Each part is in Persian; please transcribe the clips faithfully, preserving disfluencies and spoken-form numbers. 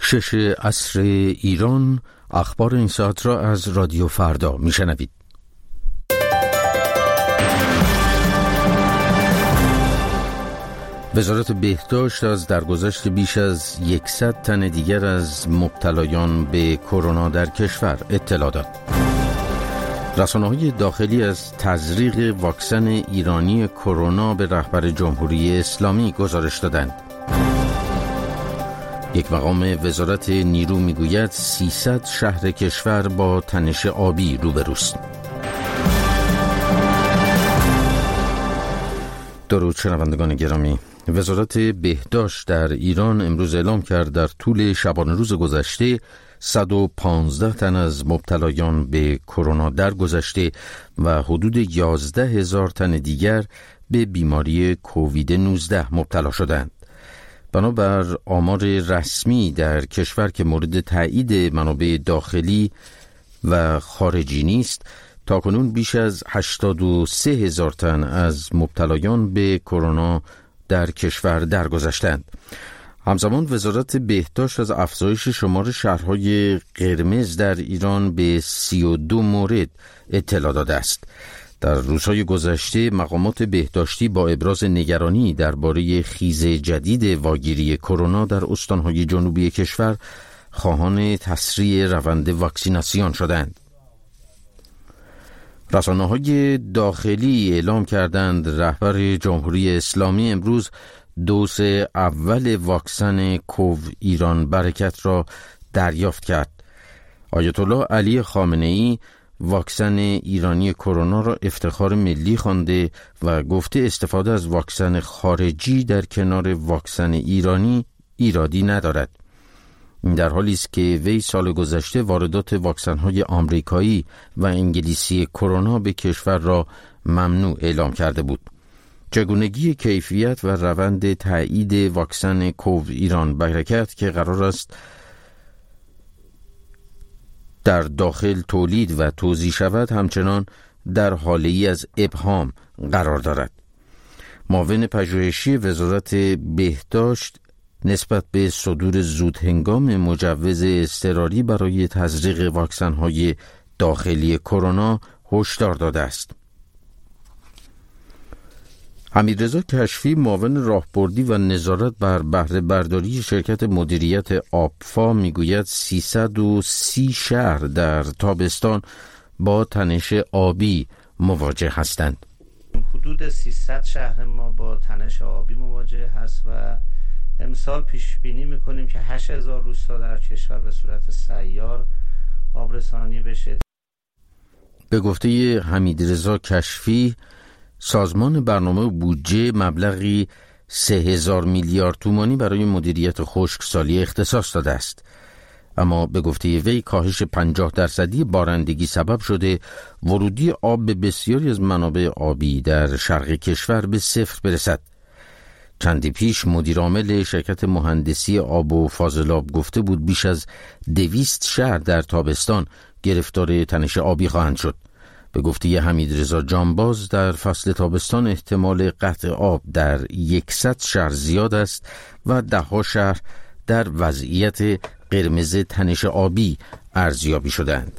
شش عصر ایران، اخبار این ساعت را از رادیو فردا میشنوید. وزارت بهداشت از درگذشت بیش از صد تن دیگر از مبتلایان به کرونا در کشور اطلاع داد. رسانه‌های داخلی از تزریق واکسن ایرانی کرونا به رهبر جمهوری اسلامی گزارش دادند. یک مقام وزارت نیرو میگوید سیصد شهر کشور با تنش آبی روبروست. درود شنوندگان گرامی، وزارت بهداشت در ایران امروز اعلام کرد در طول شبانه روز گذشته صد و پانزده تن از مبتلایان به کرونا درگذشته و حدود یازده هزار تن دیگر به بیماری کووید نوزده مبتلا شدند. بنابر آمار رسمی در کشور که مورد تایید منابع داخلی و خارجی نیست، تاکنون بیش از هشتاد و سه هزار تن از مبتلایان به کرونا در کشور درگذشتند. همزمان وزارت بهداشت از افزایش شمار شهرهای قرمز در ایران به سی و دو مورد اطلاع داده است. در روزهای گذشته مقامات بهداشتی با ابراز نگرانی درباره خیز جدید واگیری کرونا در استانهای جنوبی کشور خواهان تسریع روند واکسیناسیون شدند. رسانه‌های داخلی اعلام کردند رهبر جمهوری اسلامی امروز دوز اول واکسن کوو ایران برکت را دریافت کرد. آیت الله علی خامنه‌ای واکسن ایرانی کرونا را افتخار ملی خوانده و گفته استفاده از واکسن خارجی در کنار واکسن ایرانی ایرادی ندارد. این در حالی است که وی سال گذشته واردات واکسن‌های آمریکایی و انگلیسی کرونا به کشور را ممنوع اعلام کرده بود. چگونگی کیفیت و روند تایید واکسن کوو ایران برکت که قرار است در داخل تولید و توزیع شود همچنان در حاله‌ای از ابهام قرار دارد. معاون پژوهشی وزارت بهداشت نسبت به صدور زودهنگام مجوز اضطراری برای تزریق واکسن‌های داخلی کرونا هشدار داده است. حمیدرضا کشفی معاون راهبردی و نظارت بر بهره برداری شرکت مدیریت آبفا میگوید سیصد و سی شهر در تابستان با تنش آبی مواجه هستند. حدود سیصد شهر ما با تنش آبی مواجه هست و امسال پیش بینی میکنیم که هشت هزار روستا در کشور به صورت سیار آبرسانی بشه. به گفته حمیدرضا کشفی، سازمان برنامه بودجه مبلغی سه هزار میلیارد تومانی برای مدیریت خشکسالی اختصاص داده است. اما به گفته وی کاهش پنجاه درصدی بارندگی سبب شده ورودی آب به بسیاری از منابع آبی در شرق کشور به صفر برسد. چندی پیش مدیر عامل شرکت مهندسی آب و فاضلاب گفته بود بیش از دویست شهر در تابستان گرفتار تنش آبی خواهند شد. به گفته حمیدرضا جانباز در فصل تابستان احتمال قطع آب در صد شهر زیاد است و ده ها شهر در وضعیت قرمز تنش آبی ارزیابی شدند.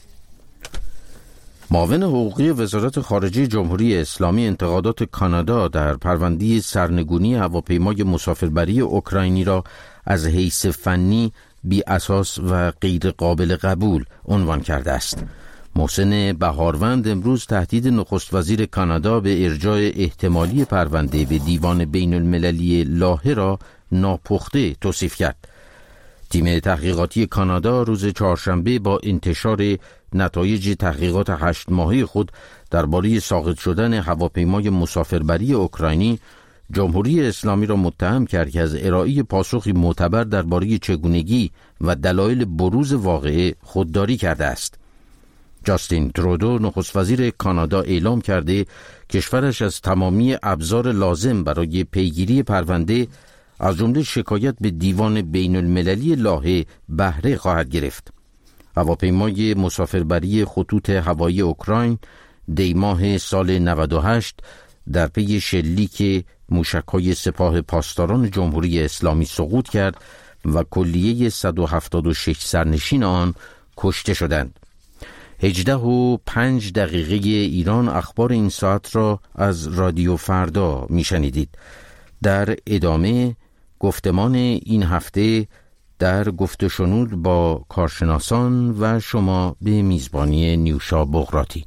معاون حقوقی وزارت خارجه جمهوری اسلامی انتقادات کانادا در پرونده سرنگونی هواپیمای مسافربری اوکراینی را از حیث فنی بی اساس و غیر قابل قبول عنوان کرده است. محسن بهاروند امروز تهدید نخست وزیر کانادا به ارجاع احتمالی پرونده به دیوان بین المللی لاهه را ناپخته توصیف کرد. تیم تحقیقاتی کانادا روز چهارشنبه با انتشار نتایج تحقیقات هشت ماهه خود درباره ساقط شدن هواپیمای مسافربری اوکراینی جمهوری اسلامی را متهم کرد که از ارائه پاسخی معتبر درباره چگونگی و دلایل بروز واقعه خودداری کرده است. جاستین ترودو نخست وزیر کانادا اعلام کرده کشورش از تمامی ابزار لازم برای پیگیری پرونده از جمله شکایت به دیوان بین المللی لاهه بهره خواهد گرفت. هواپیمای مسافربری خطوط هوایی اوکراین دی ماه سال نود و هشت در پی شلیک موشک‌های سپاه پاسداران جمهوری اسلامی سقوط کرد و کلیه صد و هفتاد و شش سرنشین آن کشته شدند. هجده و پنج دقیقه ایران اخبار این ساعت را از رادیو فردا میشنیدید. در ادامه گفتمان این هفته در گفت و شنود با کارشناسان و شما به میزبانی نیوشا بغراتی.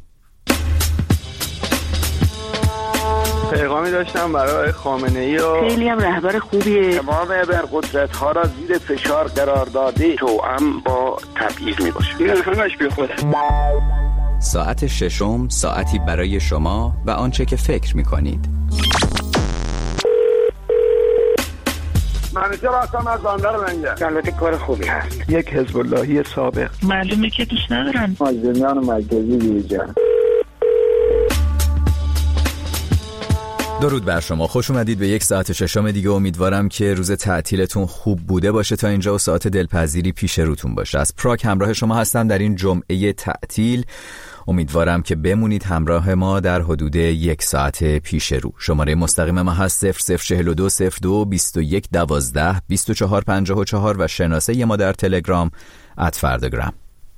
پیغامی داشتم برای خامنه‌ای و خیلی هم رهبر خوبیه. تمام ابرقدرت ها را زیر فشار قرار داده توأم با تبعیض می باشه. این همش بی خوده. ساعت ششم، ساعتی برای شما و آنچه که فکر می کنید. منیجر هستم از بندر منگه. البته کار خوبی هست. یک حزب اللهی سابق. معلومه که دوست ندارن. مازدمیان مرکزی بیرجن. درود بر شما، خوش اومدید به یک ساعت ششم دیگه. امیدوارم که روز تعطیلتون خوب بوده باشه تا اینجا و ساعت دلپذیری پیش روتون باشه. از پراگ همراه شما هستم در این جمعه تعطیل. امیدوارم که بمونید همراه ما در حدود یک ساعت پیش رو. شماره مستقیم ما هست صفر صفر چهل و دو صفر دو بیست و یک دوازده بیست و چهار پنجاه و چهار و شناسه ما در تلگرام ات فرداگرام.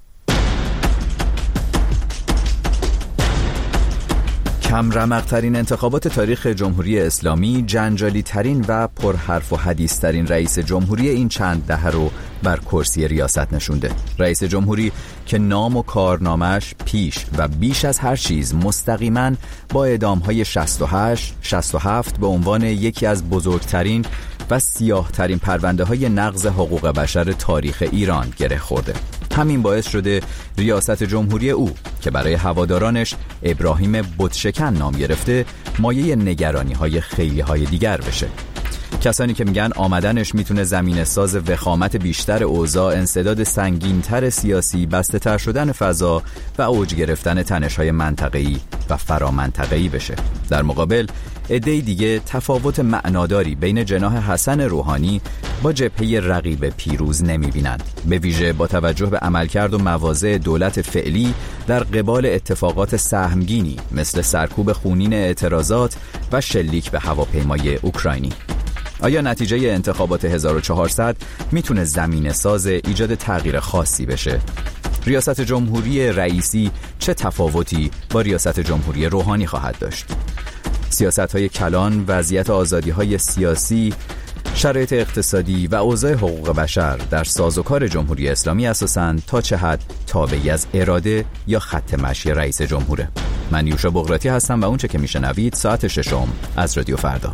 کم رمق‌ترین انتخابات تاریخ جمهوری اسلامی، جنجالی ترین و پرحرف و حدیث ترین رئیس جمهوری این چند دهه رو بر کرسی ریاست نشونده. رئیس جمهوری که نام و کارنامش پیش و بیش از هر چیز مستقیما با اعدام‌های شصت و هشت، شصت و هفت به عنوان یکی از بزرگترین و سیاه‌ترین پرونده‌های نقض حقوق بشر تاریخ ایران گره خورده. همین باعث شده ریاست جمهوری او که برای هوادارانش ابراهیم بتشکن نام گرفته، مایه نگرانی‌های خیلی‌های دیگر بشه. کسانی که میگن آمدنش میتونه زمینه ساز وخامت بیشتر اوضاع، انسداد سنگین‌تر سیاسی، بسته‌تر شدن فضا و اوج گرفتن تنش‌های منطقه‌ای و فرامنطقه‌ای بشه. در مقابل عده‌ای دیگه تفاوت معناداری بین جناح حسن روحانی با جبهه رقیب پیروز نمی‌بینند، به ویژه با توجه به عملکرد و مواضع دولت فعلی در قبال اتفاقات سهمگینی مثل سرکوب خونین اعتراضات و شلیک به هواپیمای اوکراینی. آیا نتیجه انتخابات هزار و چهارصد میتونه زمینه ساز ایجاد تغییر خاصی بشه؟ ریاست جمهوری رئیسی چه تفاوتی با ریاست جمهوری روحانی خواهد داشت؟ سیاست‌های کلان، وضعیت آزادی‌های سیاسی، شرایط اقتصادی و اوضاع حقوق بشر در سازوکار جمهوری اسلامی اساساً تا چه حد تابعی از اراده یا خط مشی رئیس جمهوره؟ من نیوشا بغراتی هستم و اونچه که میشنوید ساعت ششم از رادیو فردا.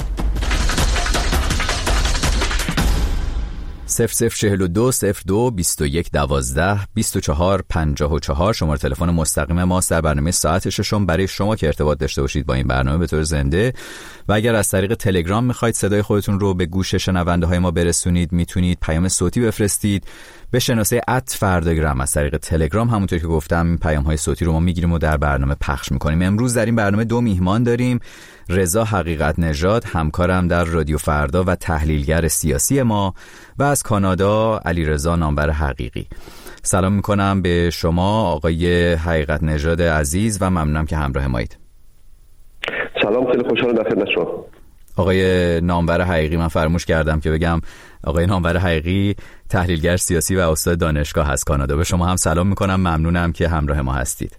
صفر صفر چهل و دو صفر دو بیست و یک دوازده بیست و چهار پنجاه و چهار شماره تلفن مستقیم ماست در برنامه ساعت ششم برای شما که ارتباط داشته باشید با این برنامه به طور زنده. و اگر از طریق تلگرام میخواید صدای خودتون رو به گوش شنونده های ما برسونید، میتونید پیام صوتی بفرستید به شناسه ات فرداگرام از طریق تلگرام. همونطور که گفتم این پیام های صوتی رو ما میگیریم و در برنامه پخش میکنیم. امروز در این برنامه دو میهمان داریم. رضا حقیقت نژاد، همکارم در رادیو فردا و تحلیلگر سیاسی ما، و از کانادا علیرضا نامور حقیقی. سلام میکنم به شما آقای حقیقت نژاد عزیز و ممنونم که همراه مایید. سلام، خیلی خوشحالم در خدمت شما. آقای نامور حقیقی، من فراموش کردم که بگم آقای نامور حقیقی تحلیلگر سیاسی و استاد دانشگاه هست کانادا. به شما هم سلام میکنم، ممنونم که همراه ما هستید.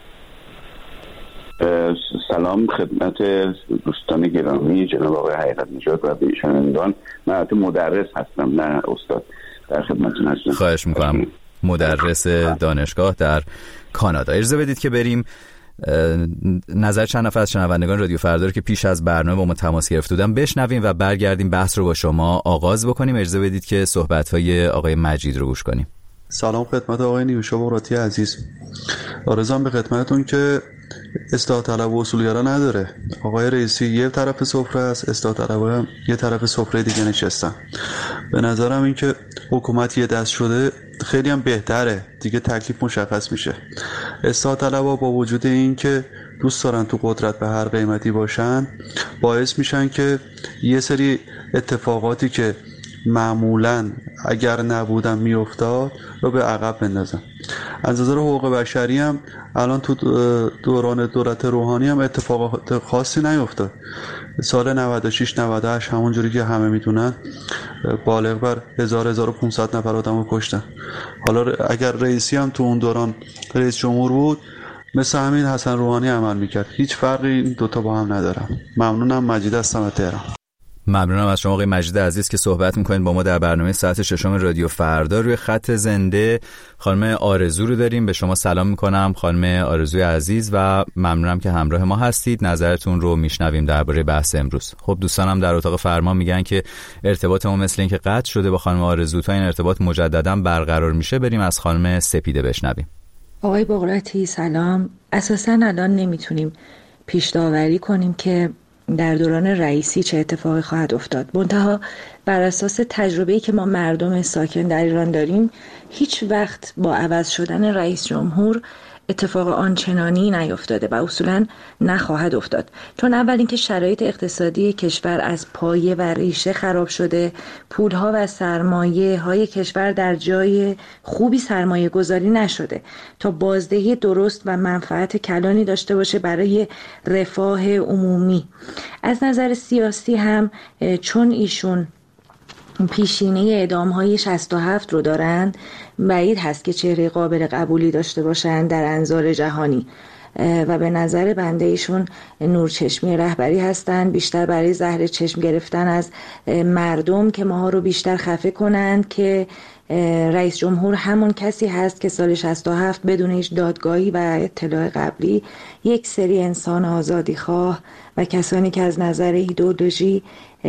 سلام خدمت دوستان گرامی جناب آقای حقیقت نژاد و به شنوندگان. من البته مدرس هستم نه استاد، در خدمتتون هستم. خواهش میکنم. مدرس دانشگاه در کانادا. اجازه بدید که بریم نظر چند نفر از شنوندگان رادیو فردا که پیش از برنامه با ما تماس گرفته بودن بشنویم و برگردیم بحث رو با شما آغاز بکنیم. اجازه بدید که صحبت‌های آقای مجید رو گوش کنیم. سلام خدمت آقای نیوشا بغراتی عزیز. آرزوام به خدمتتون که اصلاح طلب و اصولگرا نداره. آقای رئیسی یه طرف سفره است، اصلاح طلب هم یه طرف سفره دیگه نشستن. به نظرم این که حکومت یه دست شده خیلی هم بهتره، دیگه تکلیف مشخص میشه. اصلاح طلب‌ها با وجود این که دوست دارن تو قدرت به هر قیمتی باشن، باعث میشن که یه سری اتفاقاتی که معمولاً اگر نبودن میافتاد رو به عقب بندازن. از نظر حقوق بشری هم الان تو دوران دولت روحانی هم اتفاقات خاصی نیفتاد. سال نود و شش نود و هشت همونجوری که همه میدونن بالغ بر هزار هزار و پانصد نفر آدمو کشتن. حالا اگر رئیسی هم تو اون دوران رئیس جمهور بود مثل همین حسن روحانی عمل میکرد. هیچ فرقی این دوتا با هم ندارم. ممنونم. مجید هستم از تهران. ممنونم از شما آقای مجید عزیز که صحبت میکنید با ما در برنامه ساعت ششم رادیو فردا. روی خط زنده خانم آرزو رو داریم. به شما سلام میکنم خانم آرزوی عزیز و ممنونم که همراه ما هستید. نظرتون رو میشنویم درباره بحث امروز. خب دوستانم در اتاق فرمان میگن که ارتباط ما مثل این که قطع شده با خانم آرزو. تا این ارتباط مجددا برقرار میشه بریم از خانم سپیده بشنویم. آقای بقراتی سلام. اساساً الان نمیتونیم پیش داوری کنیم که در دوران رئیسی چه اتفاقی خواهد افتاد. منتها بر اساس تجربه‌ای که ما مردم ساکن در ایران داریم هیچ وقت با عوض شدن رئیس جمهور اتفاق آنچنانی نیفتاده و اصولاً نخواهد افتاد. چون اول اینکه شرایط اقتصادی کشور از پایه و ریشه خراب شده، پولها و سرمایه های کشور در جای خوبی سرمایه گذاری نشده تا بازدهی درست و منفعت کلانی داشته باشه برای رفاه عمومی. از نظر سیاسی هم چون ایشون پیشینه اعدام‌های شصت و هفت رو دارن، بعید هست که چهره قابل قبولی داشته باشن در انظار جهانی و به نظر بنده ایشون نورچشمی رهبری هستن، بیشتر برای زهر چشم گرفتن از مردم که ماها رو بیشتر خفه کنند که رئیس جمهور همون کسی هست که سال شصت و هفت بدون هیچ دادگاهی و اطلاع قبلی یک سری انسان آزادی خواه و کسانی که از نظر ایدئولوژی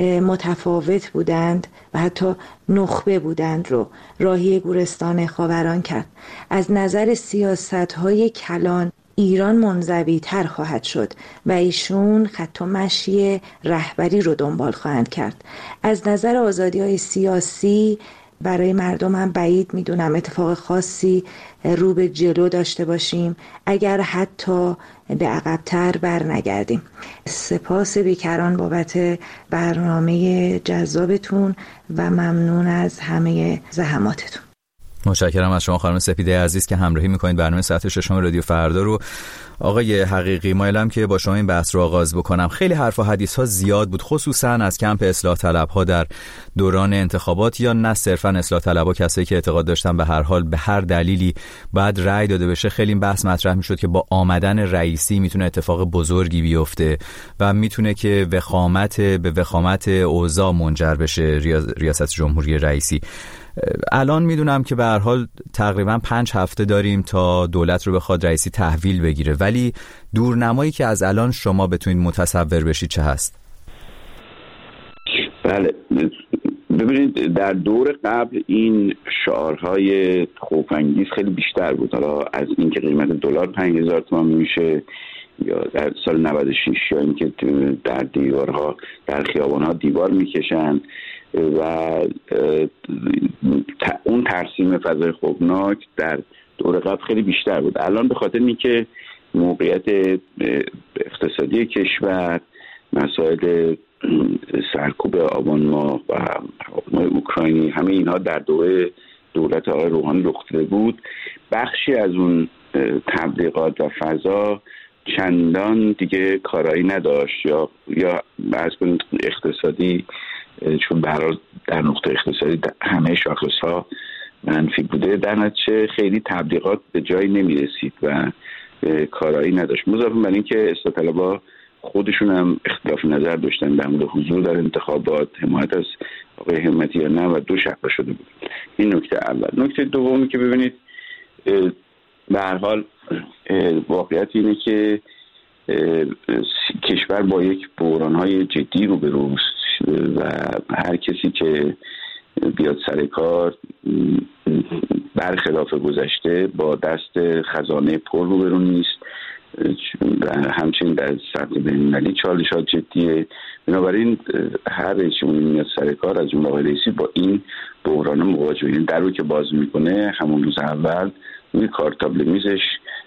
متفاوت بودند و حتی نخبه بودند رو راهی گورستان خاوران کرد. از نظر سیاست‌های کلان ایران منزوی تر خواهد شد و ایشون خط و مشی رهبری رو دنبال خواهند کرد. از نظر آزادی‌های سیاسی برای مردم هم بعید میدونم اتفاق خاصی رو به جلو داشته باشیم اگر حتی به عقب‌تر بر نگردیم. سپاس بیکران بابت برنامه جذابتون و ممنون از همه زحماتتون. متشکرم از شما خانم سپیده عزیز که همراهی میکنید برنامه ساعت ششم رادیو فردا رو. آقای حقیقی مایلم که با شما این بحث رو آغاز بکنم. خیلی حرف و حدیث ها زیاد بود، خصوصا از کمپ اصلاح طلب ها در دوران انتخابات، یا نه صرفا اصلاح طلب ها، کسایی که اعتقاد داشتن به هر حال به هر دلیلی باید رأی داده بشه. خیلی این بحث مطرح میشد که با آمدن رئیسی میتونه اتفاق بزرگی بیفته و میتونه که وخامت به وخامت اوضاع منجر بشه ریاست جمهوری رئیسی. الان میدونم که به هر حال تقریبا پنج هفته داریم تا دولت رو بخواد رئیسی تحویل بگیره، ولی دورنمایی که از الان شما بتونید متصور بشید چه هست؟ بله، ببینید در دور قبل این شعارهای خوف‌انگیز خیلی بیشتر بود. حالا از اینکه قیمت دلار پنج هزار تومان میشه، یا در سال نود و شش، یا اینکه در دیوارها در خیابانها دیوار میکشن و اون ترسیم فضای خوفناک در دور قبل خیلی بیشتر بود. الان به خاطر اینکه موقعیت اقتصادی کشور، مسائل سرکوب آبان ماه و هواپیمای اوکراینی، همه اینها در دوره دولت آقای روحانی رخ بود، بخشی از اون تبلیغات و فضا چندان دیگه کارایی نداشت، یا یا از اون اقتصادی، چون برای در نقطه اقتصادی همه شاخص‌ها منفی بوده، در نتیجه خیلی تبلیغات به جایی نمی‌رسید و کارایی نداشت. مضافاً بر این که اصلاح طلب‌ها خودشون هم اختلاف نظر داشتن در مورد حضور در انتخابات، حمایت از آقای همتی یا نه، و دو شقه شده بود. این نکته اول. نکته دومی که ببینید به هر حال واقعیت اینه که کشور با یک بحران‌های جدی رو به روست و هر کسی که بیاد سر کار برخلاف گذشته با دست خزانه پر رو برون نیست و همچنین در سطح بین‌المللی چالش‌ها جدیه. بنابراین هر رئیسی میاد سر کار از اون آقای رئیسی با این بحران مواجهه. این در رو که باز میکنه همون روز اول روی کارتابل میزش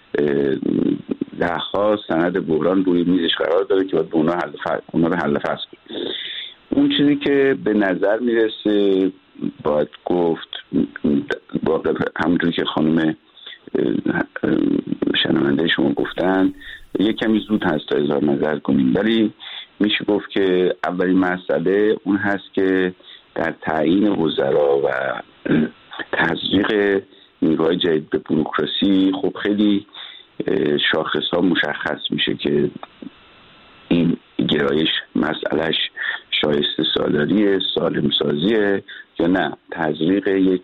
ده‌ها سند بحران روی میزش قرار داره که باید به اونا حل فصل اونا رو حل فصل کنه. اون چیزی که به نظر میرسه باید گفت، همونطور که خانم شنونده شما گفتن یک کمی زود هست تا اظهار نظر کنیم، ولی میشه گفت که اولین مسئله اون هست که در تعیین وزرا و تزریق نیروهای جدید به بوروکراسی خب خیلی شاخص‌ها مشخص میشه که این گرایش مسئلهش شایسته سالاریه، سالم سازیه یا نه تزریق یک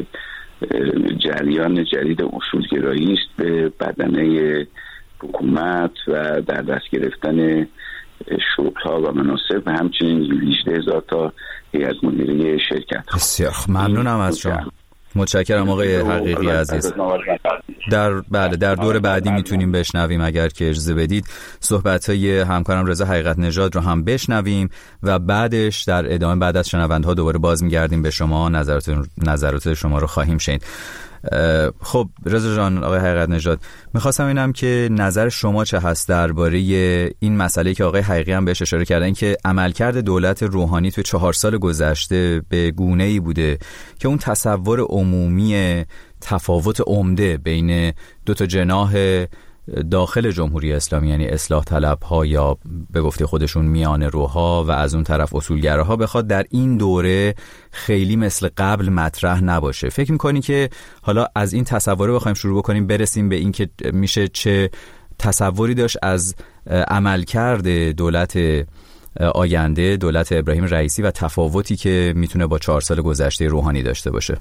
جریان جدید اصولگرایی است به بدنه حکومت و در دست گرفتن شغل‌ها و مناصب و همچنین هجده هزار تا هیئت مدیره شرکت. بسیار ممنونم از شما. متشکرم آقای حقیقی عزیز. در بله در دور بعدی میتونیم بشنویم اگر که اجازه بدید صحبت‌های همکارم رضا حقیقت نژاد رو هم بشنویم و بعدش در ادامه بعد از شنونده‌ها دوباره باز میگردیم به شما، نظرات نظرات شما رو خواهیم شنید. خب رضا جان، آقای حقیقت نژاد، میخواستم اینم که نظر شما چه هست درباره این مسئله که آقای حقیقی هم بهش اشاره کردن که عملکرد دولت روحانی توی چهار سال گذشته به گونه‌ای بوده که اون تصور عمومی تفاوت عمده بین دو تا جناح داخل جمهوری اسلامی، یعنی اصلاح طلب‌ها یا به گفته خودشون میانه روها و از اون طرف اصولگراها، بخواد در این دوره خیلی مثل قبل مطرح نباشه. فکر می‌کنی که حالا از این تصور بخوایم شروع بکنیم برسیم به این که میشه چه تصوری داشت از عملکرد دولت آینده، دولت ابراهیم رئیسی و تفاوتی که میتونه با چهار سال گذشته روحانی داشته باشه؟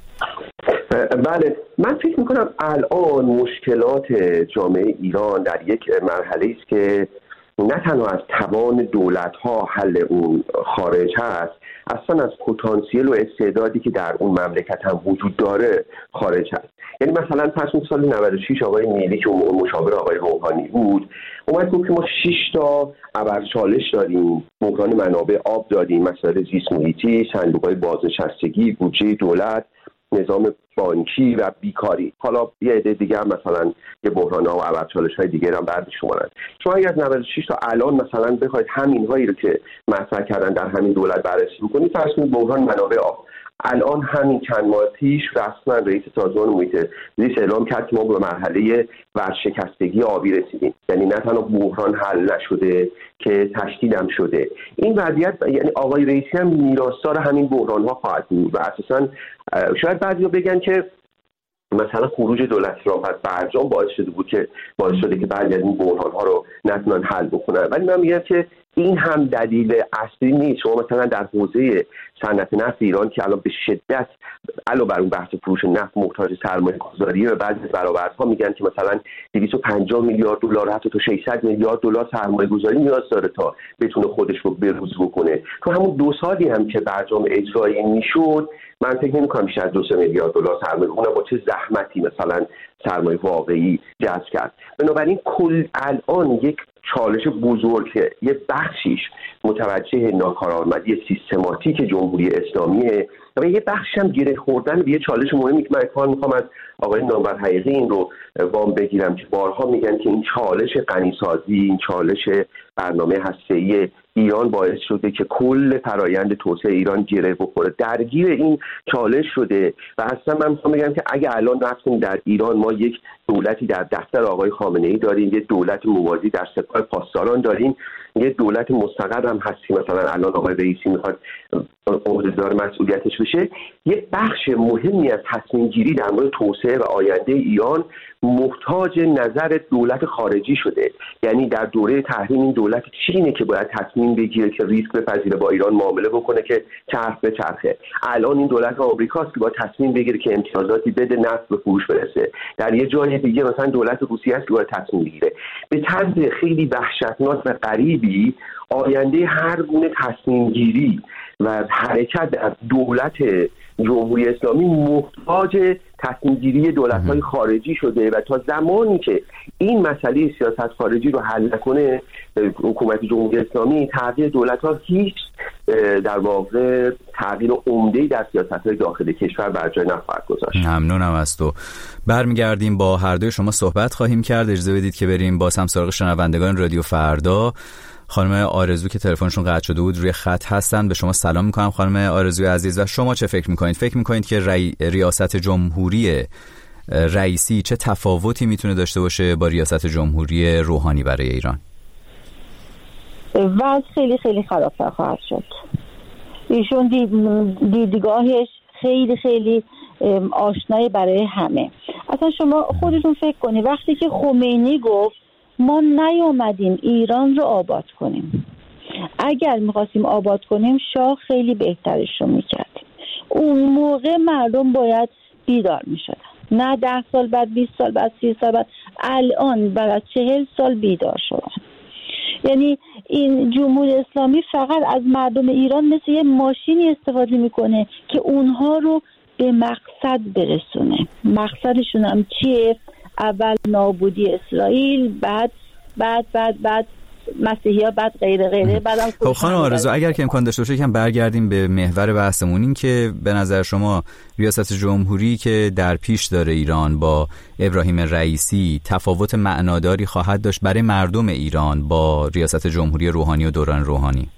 بله، من فکر میکنم الان مشکلات جامعه ایران در یک مرحله است که نه تنها از توان دولت‌ها حل اون خارج هست، اصلا از پتانسیل و استعدادی که در اون مملکت هم وجود داره خارج هست. یعنی مثلا پس اون سال نود و شش آقای میلی که مشاور آقای روحانی بود اومد گفت که ما شش تا ابرچالش داریم، بحران منابع آب داریم، مسائل زیست محیطی، صندوق‌های بازنشستگی، بودجه دولت، نظام بانکی و بیکاری. حالا یه عده دیگه هم مثلا یه بحران‌ها و ابرچالش‌های دیگه هم بعد شمارن. شما اگر از نود و شش تا الان مثلا بخواید همین هایی رو که مطرح کردن در همین دولت بررسی بکنید، فرض کنید بحران منابع آب الان همین چند ماه پیش رسما رئیس سازمان محیط زیست اعلام کرد که ما به مرحله ورشکستگی آبی رسیدیم. یعنی نه تنها بحران حل نشده که تشدید هم شده. این وضعیت یعنی آقای رئیسی هم میراثدار همین بحران‌ها خواهد بود و اساساً شاید بعضیا بگن که مثلا خروج دولت رافت برجام باعث شده بود که باعث شده که بعضی از این بحران‌ها رو نتونن حل بکنن، ولی من میگم که این هم دلیل اصلی نیست. شما مثلا در حوزه صنعت نفت ایران که الان به شدت علاوه بر اون بحث فروش نفت محتاج سرمایه گذاریه و بعضی از برآوردها میگن که مثلا دویست و پنجاه میلیارد دلار حتی تا ششصد میلیارد دلار سرمایه گذاری نیاز داره تا بتونه خودش رو بروز بکنه. تو همون دو سالی هم که برجام اجرایی میشد من فکر نمی‌کنم بیشتر از دو سه میلیارد دلار سرمایه، اونم با چه زحمتی مثلا سرمایه واقعی جذب کرد. بنابراین کل الان یک چالش بزرگ که یه بخشیش متوجه ناکارآمدی سیستماتیک جمهوری اسلامیه و یه بخشش هم گره خوردن به یه چالش مهمی که من اتفاقا میخوام از آقای نامور حقیقی این رو وام بگیرم که بارها میگن که این چالش غنیسازی، این چالش برنامه هسته‌ای ایران باعث شده که کل فرایند توسعه ایران گره بخوره، درگیر این چالش شده. و اصلا من میخوام بگم که اگه الان رفتیم در ایران ما یک دولتی در دفتر آقای خامنه‌ای داریم، یک دولت موازی در سپاه پاسداران داریم، یک دولت مستقر هم هستی، مثلا الان آقای رئیسی میخواد عهدهدار مسئولیتش بشه، یک بخش مهمی از تصمیم گیری در مورد توسعه و آینده ایران محتاج نظر دولت خارجی شده. یعنی در دوره تحریم این دولت چینه که باید تصمیم بگیره که ریسک بپذیره با ایران معامله بکنه که چرخ به چرخه. الان این دولت آمریکاست که باید تصمیم بگیره که امتیازاتی بده نفت به فروش برسه. در یه جای دیگه مثلا دولت روسیه است که باید تصمیم بگیره. به طرز خیلی وحشتناک و غریبی آینده هر گونه تصمیم گیری و حرکت از دولت جمهوری اسلامی محتاج تصمیم گیری دولت‌های خارجی شده و تا زمانی که این مسئله سیاست خارجی رو حل نکنه حکومت جمهوری اسلامی، تغییر دولت‌ها هیچ در واقع تغییر عمده‌ای در سیاست‌های داخل کشور بر جای نخواهد گذاشت. ممنونم از تو. برمیگردیم با هر دوی شما صحبت خواهیم کرد. اجازه بدید که بریم با هم سراغ شنوندگان رادیو فردا. خانم آرزو که تلفنشون قطع شده بود روی خط هستن. به شما سلام میکنم خانم آرزوی عزیز. و شما چه فکر میکنید؟ فکر میکنید که ری... ریاست جمهوری رئیسی چه تفاوتی میتونه داشته باشه با ریاست جمهوری روحانی برای ایران؟ وضع خیلی خیلی خرابتر خواهد شد. ایشون دید دیدگاهش خیلی خیلی آشنایی برای همه. اصلا شما خودتون فکر کنید وقتی که خمینی گفت ما نیامدیم ایران رو آباد کنیم، اگر میخواستیم آباد کنیم شاه خیلی بهترش رو میکردیم. اون موقع مردم باید بیدار میشدن، نه ده سال بعد، بیست سال بعد، سی سال بعد. الان بعد از چهل سال بیدار شدن. یعنی این جمهوری اسلامی فقط از مردم ایران مثل یه ماشینی استفاده میکنه که اونها رو به مقصد برسونه. مقصدشون هم چیه؟ اول نابودی اسرائیل، بعد بعد بعد بعد مسیحی‌ها، بعد غیره غیره. بعدم خب خانم آرزو، اگر که امکان داشته باشه یکم برگردیم به محور بحثمون، این که به نظر شما ریاست جمهوری که در پیش داره ایران با ابراهیم رئیسی تفاوت معناداری خواهد داشت برای مردم ایران با ریاست جمهوری روحانی و دوران روحانی؟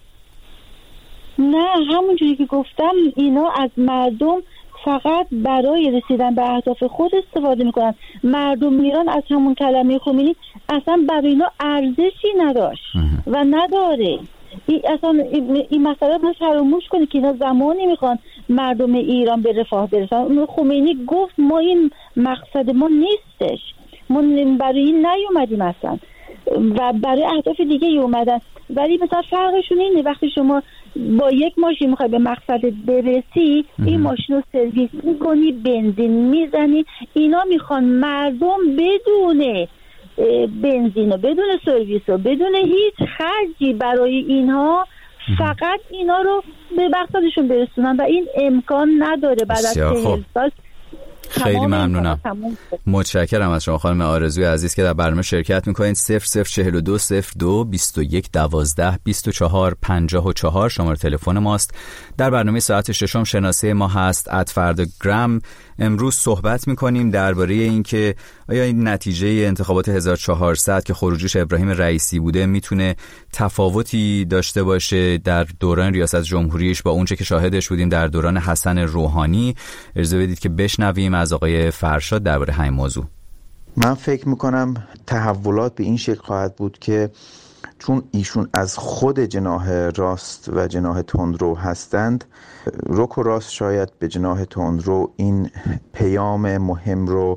نه، همونجوری که گفتم اینا از مردم فقط برای رسیدن به اهداف خود استفاده میکنن. مردم ایران از همون کلمه خمینی اصلا برای اینا ارزشی نداشت و نداره. ای اصلا این مسئله رو فراموش کنید که اینا زمانی میخوان مردم ایران به رفاه برسن. خمینی گفت ما این مقصد ما نیستش، ما برای این نیومدیم اصلا و برای اهداف دیگه ای اومدن. ولی مثلا فرقشون اینه وقتی شما با یک ماشین میخوای به مقصد برسی، این ماشین رو سرویس میکنی، بنزین میزنی. اینا میخوان مردم بدون بنزین و بدون سرویس و بدون هیچ خرجی برای اینها فقط اینا رو به مقصدشون برسونن و این امکان نداره. بعد از چهل سال خیلی ممنونم، متشکرم از شما خانم آرزوی عزیز که در برنامه شرکت میکنید. صفر صفر چهل و دو صفر دو بیست و یک دوازده بیست و چهار پنجاه و چهار شماره تلفن ماست. در برنامه ساعت ششم شناسه ما هست ات فردگرام. امروز صحبت میکنیم درباره اینکه آیا این نتیجه انتخابات هزار و چهارصد که خروجیش ابراهیم رئیسی بوده میتونه تفاوتی داشته باشه در دوران ریاست جمهوریش با اونچه که شاهدش بودیم در دوران حسن روحانی. اجازه بدید که بشنویم از آقای فرشاد درباره همین موضوع. من فکر میکنم تحولات به این شکل خواهد بود که چون ایشون از خود جناح راست و جناح تندرو هستند، رک و راست شاید به جناح تندرو این پیام مهم رو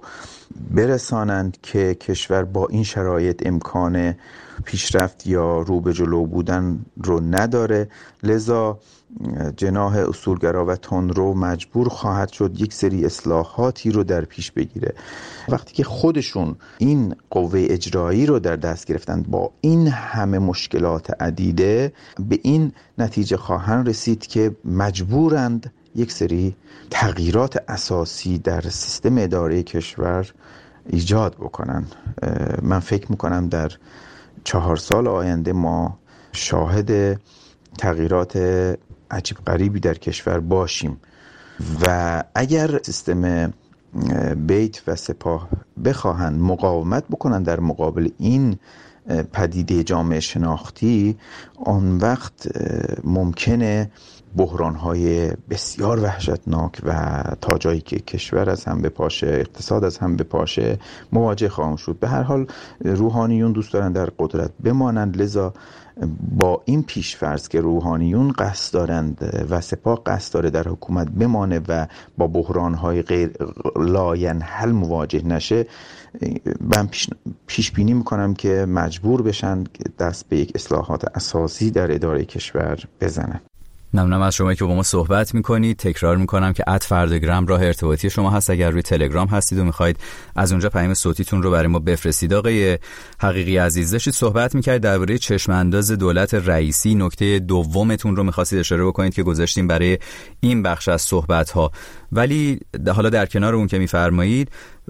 برسانند که کشور با این شرایط امکان پیشرفت یا رو به جلو بودن رو نداره، لذا جناح اصولگرا و تندرو مجبور خواهد شد یک سری اصلاحاتی رو در پیش بگیره. وقتی که خودشون این قوه اجرایی رو در دست گرفتند با این همه مشکلات عدیده، به این نتیجه خواهند رسید که مجبورند یک سری تغییرات اساسی در سیستم اداره کشور ایجاد بکنن. من فکر میکنم در چهار سال آینده ما شاهد تغییرات عجیب غریبی در کشور باشیم و اگر سیستم بیت و سپاه بخواهند مقاومت بکنن در مقابل این پدیده جامعه شناختی، آن وقت ممکنه بحران‌های بسیار وحشتناک و تا جایی که کشور از هم بپاشه، اقتصاد از هم بپاشه مواجه خواهیم شد. به هر حال روحانیون دوست دارن در قدرت بمانند، لذا با این پیش‌فرض که روحانیون قصد دارند و سپاه قصد داره در حکومت بمانه و با بحران‌های غیر لاینحل مواجه نشه، من پیش, پیش بینی میکنم که مجبور بشن دست به یک اصلاحات اساسی در اداره کشور بزنن. ممنونم از شما که با ما صحبت میکنید. تکرار میکنم که ات فردگرام راه ارتباطی شما هست. اگر روی تلگرام هستید و میخواید از اونجا پیام صوتیتون رو برای ما بفرستید. آقای حقیقی عزیز، داشتید صحبت میکرد درباره چشم انداز دولت رئیسی. نکته دومتون رو میخواستید اشاره بکنید که گذاشتیم برای این بخش از صحبت ها، ولی حالا در کنار اون که میفرمایید،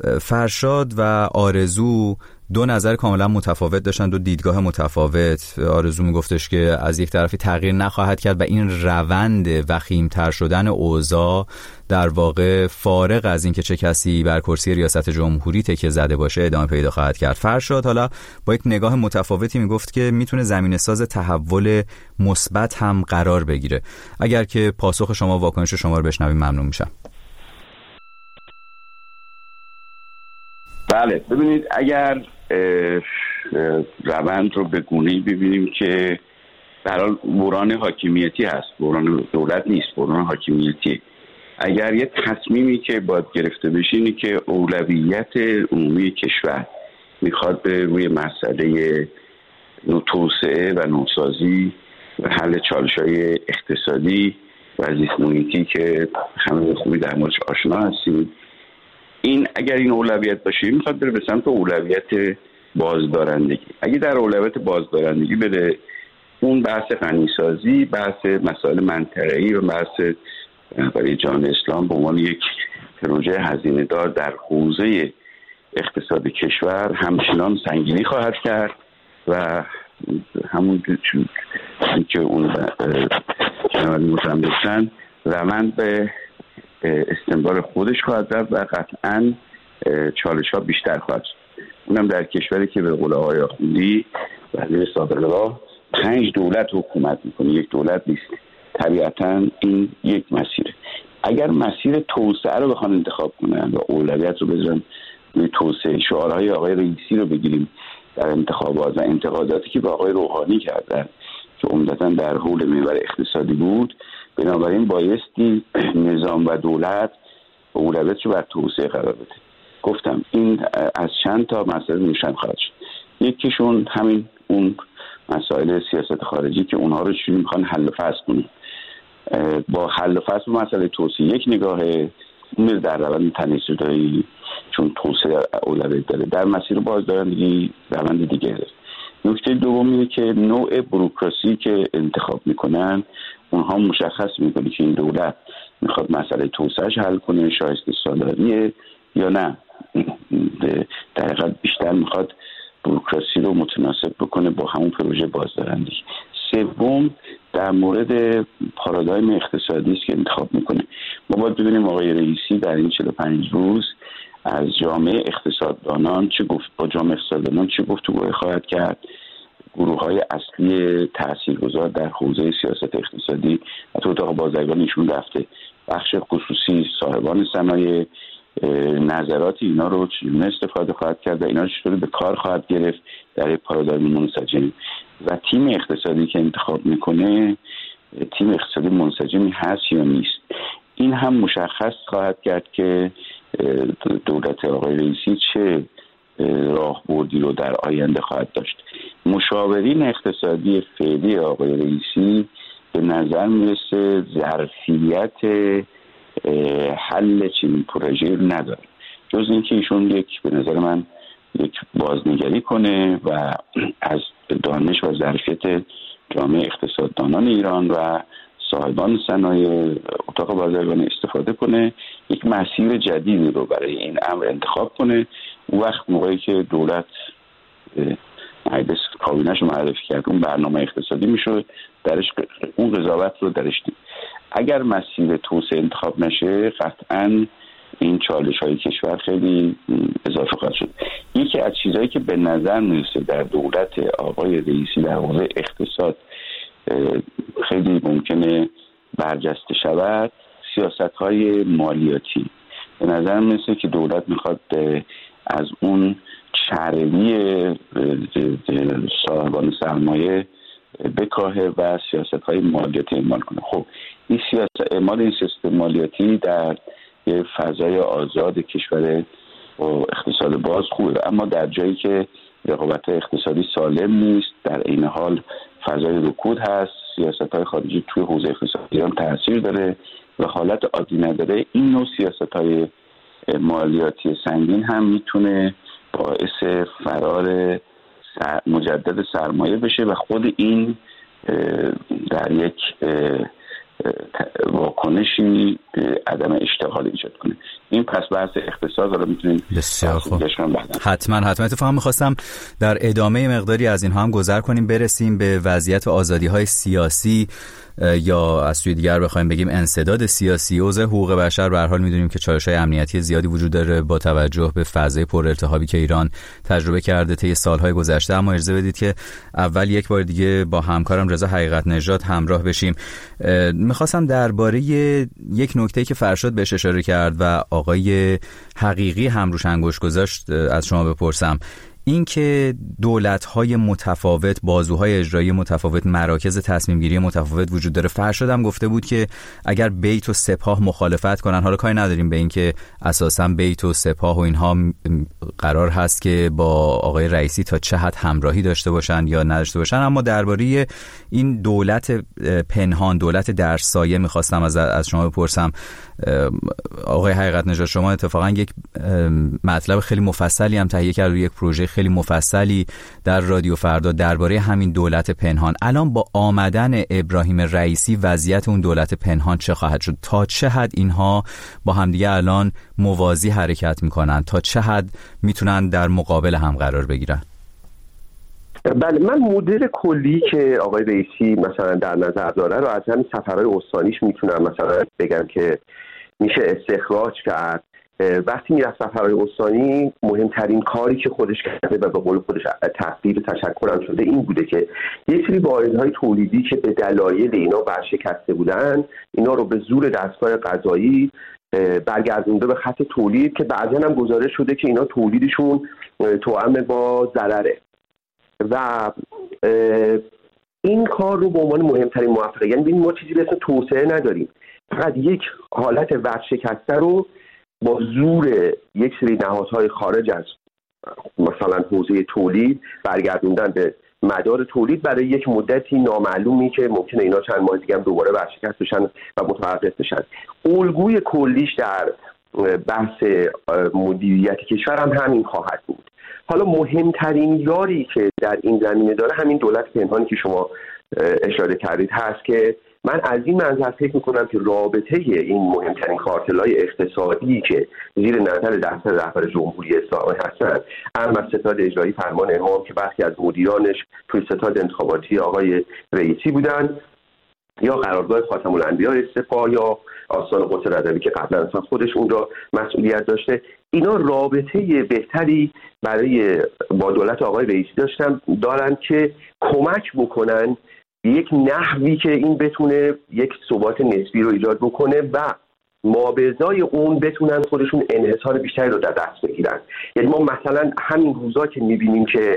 فرشاد و آرزو دو نظر کاملا متفاوت داشتن، دو دیدگاه متفاوت. آرزو میگفتش که از یک طرفی تغییر نخواهد کرد و این روند وخیم‌تر شدن اوضاع در واقع فارغ از این که چه کسی بر کرسی ریاست جمهوری تکیه زده باشه ادامه پیدا خواهد کرد. فرشاد حالا با یک نگاه متفاوتی میگفت که میتونه زمینه ساز تحول مثبت هم قرار بگیره. اگر که پاسخ شما واکنش شما رو بشنویم ممنون میشم. بله ببینید، اگر روند رو به گونه‌ای ببینیم که در حال بحران حاکمیتی هست، بحران دولت نیست، بحران حاکمیتی. اگر یه تصمیمی که باید گرفته بشه اینه که اولویت عمومی کشور میخواد به روی مسئله توسعه و نوسازی و حل چالش‌های اقتصادی و زیست محیطی که همه خوبی در موردش آشنا هستیم، این اگر این اولویت باشه میخواد بره به سمت اولویت بازدارندگی. اگه در اولویت بازدارندگی بره، اون بحث غنیسازی، بحث مسائل منطقه‌ای و بحث برای جهان اسلام به عنوان یک پروژه هزینه دار در حوزه اقتصاد کشور همچنان سنگینی خواهد کرد و همون که اون جنرال متمدن روند به استمرار خودش خواهد رفت و قطعاً چالش ها بیشتر خواهد شد. اونم در کشوری که به قول آقای آخوندی وزیر سابق راه پنج دولت حکومت میکنه، یک دولت نیست. طبیعتاً این یک مسیره. اگر مسیر توسعه رو بخوان انتخاب کنن و اولویت رو بذارن روی توسعه، شعارهای آقای رئیسی رو بگیریم در انتخابات و انتقاداتی که به آقای روحانی کردن که عمدتاً در حول محور اقتصادی بود، بنابراین بایستی نظام و دولت اولویت رو بر توسعه قرار بده. گفتم این از چند تا مسئله روشن خواهد شد. یکیشون همین اون مسائل سیاست خارجی که اونها رو چجوری میخوان حل و فصل کنن. با حل و فصل مسئله توسعه یک نگاهه، اون در روند تنیس‌زدایی چون توسعه اولویت داره، در مسیر بازدارندگی روند دیگه داره. نکته دوم اینه که نوع بوروکراسی که انتخاب میکنن اونها مشخص میکنه که این دولت میخواد مسئله توسعهش حل کنه، شایسته سالاریه یا نه در حقیقت بیشتر میخواد بوروکراسی رو متناسب بکنه با همون پروژه بازدارندگی. سوم در مورد پارادایم اقتصادی است که انتخاب میکنه. ما باید ببینیم آقای رئیسی در این چهل و پنج روز از جامعه اقتصاددانان چه گفت، با جامعه اقتصاددانان چه گفتگوهای خواهد کرد، گروه های اصلی تاثیرگذار در حوزه سیاست اقتصادی و تو اتاق بازرگان ایشون رفته، بخش خصوصی، صاحبان صنایع، نظرات اینا رو چگونه استفاده خواهد کرد و اینا رو چطور به کار خواهد گرفت در پارادایم منسجم، و تیم اقتصادی که انتخاب میکنه تیم اقتصادی منسجمی هست یا نیست. این هم مشخص خواهد کرد که دولت آقای رئیسی چه راهبردی رو در آینده خواهد داشت. مشاورین اقتصادی فعلی آقای رئیسی به نظر میرسه ظرفیت حل چنین پروژه‌ای رو نداره، جز اینکه ایشون یک به نظر من یک بازنگری کنه و از دانش و ظرفیت جامعه اقتصاددانان ایران و صاحبان صنایع، اتاق بازرگان استفاده کنه، یک مسیر جدیدی رو برای این امر انتخاب کنه. اون وقت موقعی که دولت مجلس کابینه‌اش رو معرفی کرد اون برنامه اقتصادی میشه درش اون قضاوت رو درش دید. اگر مسیر توسعه انتخاب نشه قطعاً این چالش های کشور خیلی اضافه خواهد شد. یکی از چیزهایی که به نظر میرسه در دولت آقای رئیسی در حوزه اقتصاد خیلی ممکنه برجسته شود، سیاست های مالیاتی. به نظر میرسه که دولت میخواد از اون چربی صاحبان سرمایه بکاهه و سیاست های مالیاتی اعمال کنه. خب این سیاست اعمال این سیستم مالیاتی در یه فضای آزاد کشور و اقتصاد باز خوبه، اما در جایی که رقابت اقتصادی سالم نیست، در این حال فضای رکود هست، سیاست‌های خارجی توی حوزه اقتصادی ایران تاثیر داره و حالت عادی نداره، این نوع سیاست‌های مالیاتی سنگین هم میتونه باعث فرار مجدد سرمایه بشه و خود این در یک واکنشی عدم اشتغال ایجاد کنه. این پس بحث اقتصاد رو میتونیم بسیار خوب حتما حتما اتفاقا میخواستم در ادامه مقداری از اینها هم گذر کنیم، برسیم به وضعیت آزادی‌های سیاسی یا از سوی دیگر بخوایم بگیم انسداد سیاسی. اوضاع حقوق بشر به هر حال میدونیم که چالش‌های امنیتی زیادی وجود داره با توجه به فضای پر التهابی که ایران تجربه کرده طی سال‌های گذشته. اما اجازه بدید که اول یک بار دیگه با همکارم رضا حقیقت نژاد همراه بشیم. میخواستم درباره یک نکته که فرشاد بهش اشاره کرد و آقای حقیقی هم روش انگشت گذاشت از شما بپرسم. این که دولت‌های متفاوت، بازوهای اجرایی متفاوت، مراکز تصمیم گیری متفاوت وجود داره. فرشاد هم گفته بود که اگر بیت و سپاه مخالفت کنن، حالا کاری نداریم به این که اساساً بیت و سپاه و اینها قرار هست که با آقای رئیسی تا چه حد همراهی داشته باشن یا نداشته باشن، اما درباره این دولت پنهان، دولت در سایه می‌خواستم از از شما بپرسم. آقای حقیقت نژاد، شما اتفاقاً یک مطلب خیلی مفصلی هم تهیه کرد و یک پروژه خیلی مفصلی در رادیو فردا درباره همین دولت پنهان. الان با آمدن ابراهیم رئیسی وضعیت اون دولت پنهان چه خواهد شد؟ تا چه حد اینها با همدیگه الان موازی حرکت میکنن؟ تا چه حد میتونن در مقابل هم قرار بگیرن؟ بله، من مدل کلی که آقای رئیسی مثلا در نظر داره رو از همین سفرهای استانیش میتونم مثلا بگم که میشه استخراج کرد. وقتی میرفت سفرهای استانی، مهمترین کاری که خودش کرده و به قول خودش تقدیر تشکرم شده این بوده که یک سری واحدهای تولیدی که به دلایل اینا ورشکسته بودن، اینا رو به زور دستگاه قضایی برگردونده به خط تولید که بعضا هم گزارش شده که اینا تولیدشون توأم با ضرره و این کار رو به عنوان مهمترین موفقیت، یعنی ببین ما چیزی به اسم توسعه نداریم، فقط یک حالت ورشکسته رو با زور یک سری نهادهای خارج از مثلا حوزه تولید برگردوندن به مدار تولید برای یک مدتی نامعلومی که ممکنه اینا چند ماه دیگه هم دوباره ورشکست بشن و متوقف بشن. الگوی کلیش در بحث مدیریت کشور هم همین خواهد بود. حالا مهمترین یاری که در این زمینه داره همین دولت پنهانی که شما اشاره کردید هست که من از این منظر فکر میکنم که رابطه این مهمترین کارتل‌های اقتصادی که زیر نظر دفتر رهبر جمهوری اسلامی هستند، هم از ستاد اجرایی فرمان امام که برخی از مدیرانش توی ستاد انتخاباتی آقای رئیسی بودن، یا قرارگاه خاتم الانبیاء سپاه، یا آستان قدس رضوی که قبلا اصلا خودش اون را مسئولیت داشته، اینا رابطه بهتری برای با دولت آقای رئیسی داشتن دارن که کمک بکنن یک نحوی که این بتونه یک ثبات نسبی رو ایجاد بکنه و مابعضای اون بتونن خودشون انحصار بیشتری رو در دست بگیرن. یعنی ما مثلا همین روزا که میبینیم که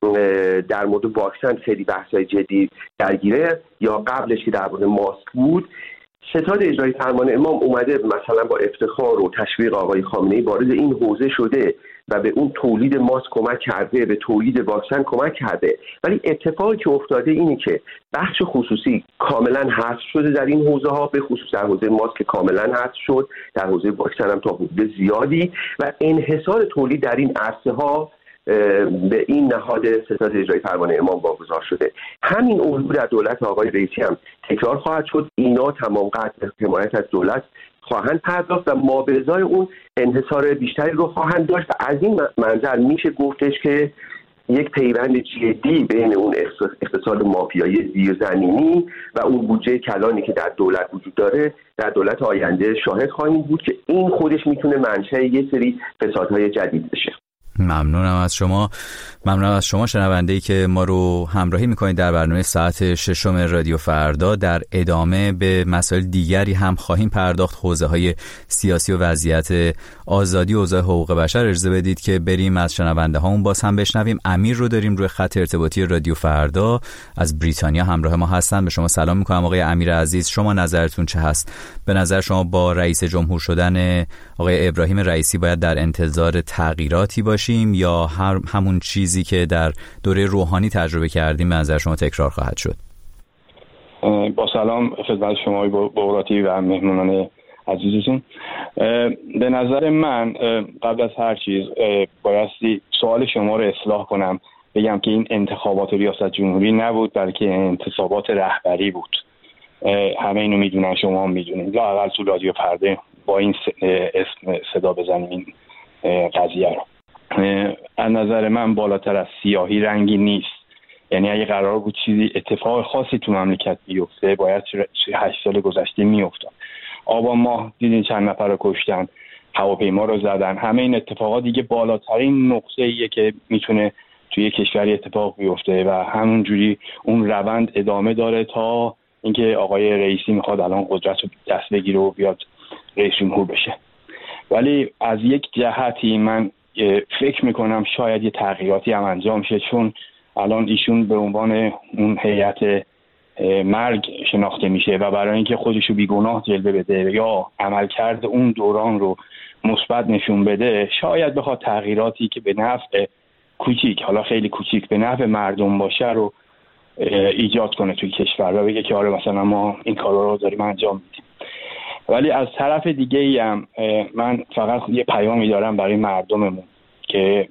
در مورد واکسن خیلی بحث‌های جدی درگیره، یا قبلش که در مورد ماسک بود، ستاد اجرایی فرمان امام اومده مثلا با افتخار و تشویق آقای خامنه‌ای وارد این حوزه شده و به اون تولید ماسک کمک کرده، به تولید واکسن کمک کرده، ولی اتفاقی که افتاده اینه که بخش خصوصی کاملا حذف شده در این حوزه ها، به خصوص در حوزه ماسک کاملا حذف شد، در حوزه واکسن هم تا حدود زیادی، و انحصار تولید در این عرصه ها به این نهاد ستاد اجرایی فرمان امام واگذار شده. همین الگو در دولت آقای رئیسی هم تکرار خواهد شد. اینا تمام قدر حمایت از دولت خواهند پرداخت و مابعضای اون انحصار بیشتری رو خواهند داشت و از این منظر میشه گفتش که یک پیوند جدی بین اون اقتصاد مافیایی زیرزمینی و اون بودجه کلانی که در دولت وجود داره در دولت آینده شاهد خواهیم بود که این خودش میتونه منشأ یه سری فسادهای جدید بشه. ممنونم از شما. ممنونم از شما شنونده‌ای که ما رو همراهی میکنید در برنامه ساعت ششم رادیو فردا. در ادامه به مسائل دیگری هم خواهیم پرداخت، حوزه‌های سیاسی و وضعیت آزادی و اوضاع حقوق بشر. اجازه بدید که بریم از شنونده هامون باز هم بشنویم. امیر رو داریم روی خط ارتباطی رادیو فردا از بریتانیا همراه ما هستن. به شما سلام میکنم آقای امیر عزیز. شما نظرتون چه هست؟ به نظر شما با رئیس جمهور شدن آقای ابراهیم رئیسی باید در انتظار تغییراتی باشیم یا هر همون چیزی که در دوره روحانی تجربه کردیم به نظر شما تکرار خواهد شد؟ با سلام خدمت شما بوراتی و مهمونان عزیزتون. به نظر من قبل از هر چیز بایستی سوال شما رو اصلاح کنم، بگم که این انتخابات ریاست جمهوری نبود بلکه انتصابات رهبری بود. همه اینو میدونن، شما هم میدونید، لااقل تو رادیو پرده با این اسم صدا بزنیم این قضیه رو. از نظر من بالاتر از سیاهی رنگی نیست. یعنی اگه قرار بود چیزی اتفاق خاصی تو مملکت بیفته باید هشت سال گذشته میافتاد. آبان ماه دیدین چند نفر رو کشتن، هواپیما رو زدن، همه این اتفاقات دیگه بالاترین نقطه ایه که میتونه توی کشوری اتفاق بیفته و همونجوری اون روند ادامه داره تا اینکه آقای رئیسی میخواد الان قدرت رو دست بگیره و بیاد رئیس جمهور بشه. ولی از یک جهتی من فکر میکنم شاید یه تغییراتی هم انجام شه، چون الان ایشون به عنوان اون هیئت مرگ شناخته میشه و برای اینکه خودشو بیگناه جلوه بده یا عملکرد اون دوران رو مثبت نشون بده، شاید بخواد تغییراتی که به نفع کوچیک، حالا خیلی کوچیک، به نفع مردم باشه رو ایجاد کنه توی کشور و بگه که آره مثلا ما این کارا رو داریم انجام میدیم. ولی از طرف دیگه ای هم من فقط یه پیامی دارم برای مردممون که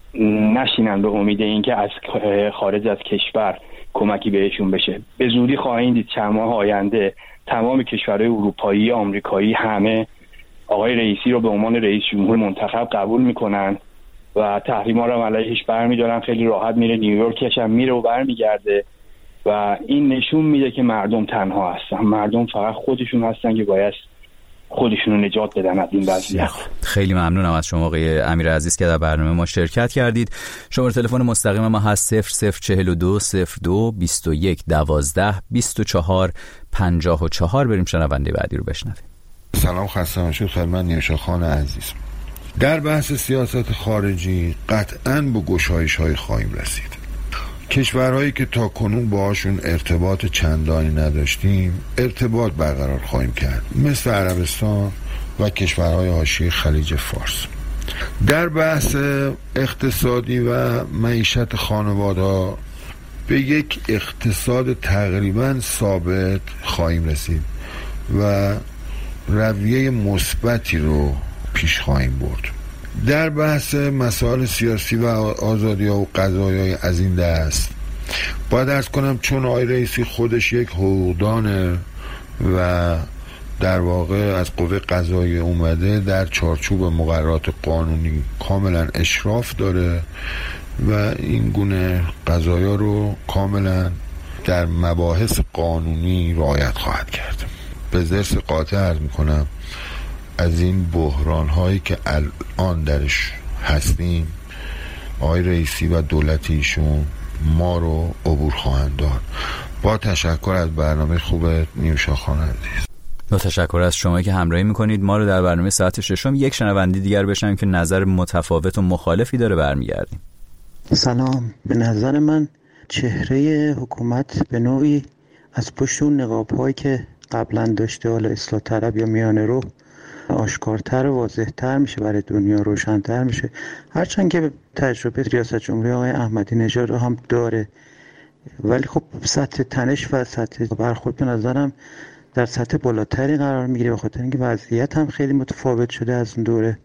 نشینن به امید این که از خارج از کشور کمکی بهشون بشه. به زودی خواهید دید چند ماه آینده تمام کشورهای اروپایی، آمریکایی، همه آقای رئیسی رو به عنوان رئیس جمهور منتخب قبول میکنن و تحریما رو علیهش برمیدارن، خیلی راحت میره نیویورکش هم میره و برمیگرده و این نشون میده که مردم تنها هستن. مردم فقط خودشون هستن که باید خودشون رو نجات بدن از این وضعیت. خیلی ممنونم از شما آقای امیر عزیز که در برنامه ما شرکت کردید. شماره تلفن مستقیم ما هست صفر صفر چهل و دو صفر دو بیست و یک دوازده بیست و چهار پنجاه و چهار. بریم شنونده بعدی رو بشنویم. سلام، خسته باشید خدمت نیوشا خان عزیز. در بحث سیاست خارجی قطعاً به گشایش‌های خواهیم رسید. کشورهایی که تا کنون باهاشون ارتباط چندانی نداشتیم ارتباط برقرار خواهیم کرد، مثل عربستان و کشورهای حاشیه خلیج فارس. در بحث اقتصادی و معیشت خانواده‌ها به یک اقتصاد تقریباً ثابت خواهیم رسید و رویه مثبتی رو پیش خواهیم برد. در بحث مسائل سیاسی و آزادی ها و قضایای از این دست باید ارز کنم چون آقای رئیسی خودش یک حقوقدانه و در واقع از قوه قضاییه اومده، در چارچوب مقررات قانونی کاملا اشراف داره و این گونه قضایا رو کاملا در مباحث قانونی رعایت خواهد کرد. به ضرس قاطع عرض میکنم از این بحران هایی که الان درش هستیم آقای رئیسی و دولت ایشون ما رو عبور خواهند داد. با تشکر از برنامه خوب نیوشا خان عزیز. با تشکر از شما که همراهی میکنید ما رو در برنامه ساعت ششم. یک شنونده دیگر بشنویم که نظر متفاوت و مخالفی داره، برمیگردیم. سلام. به نظر من چهره حکومت به نوعی از پشت اون نقاب‌هایی که قبلا داشته، حالا اصلاح طلب یا میانه رو، آشکارتر و واضح‌تر میشه، برای دنیا روشن‌تر میشه. هرچند که تجربه ریاست جمهوری آقای احمدی نژاد رو هم داره، ولی خب سطح تنش و سطح برخورد به نظرم در سطح بالاتری قرار میگیره، به خاطر اینکه وضعیت هم خیلی متفاوت شده از اون دوره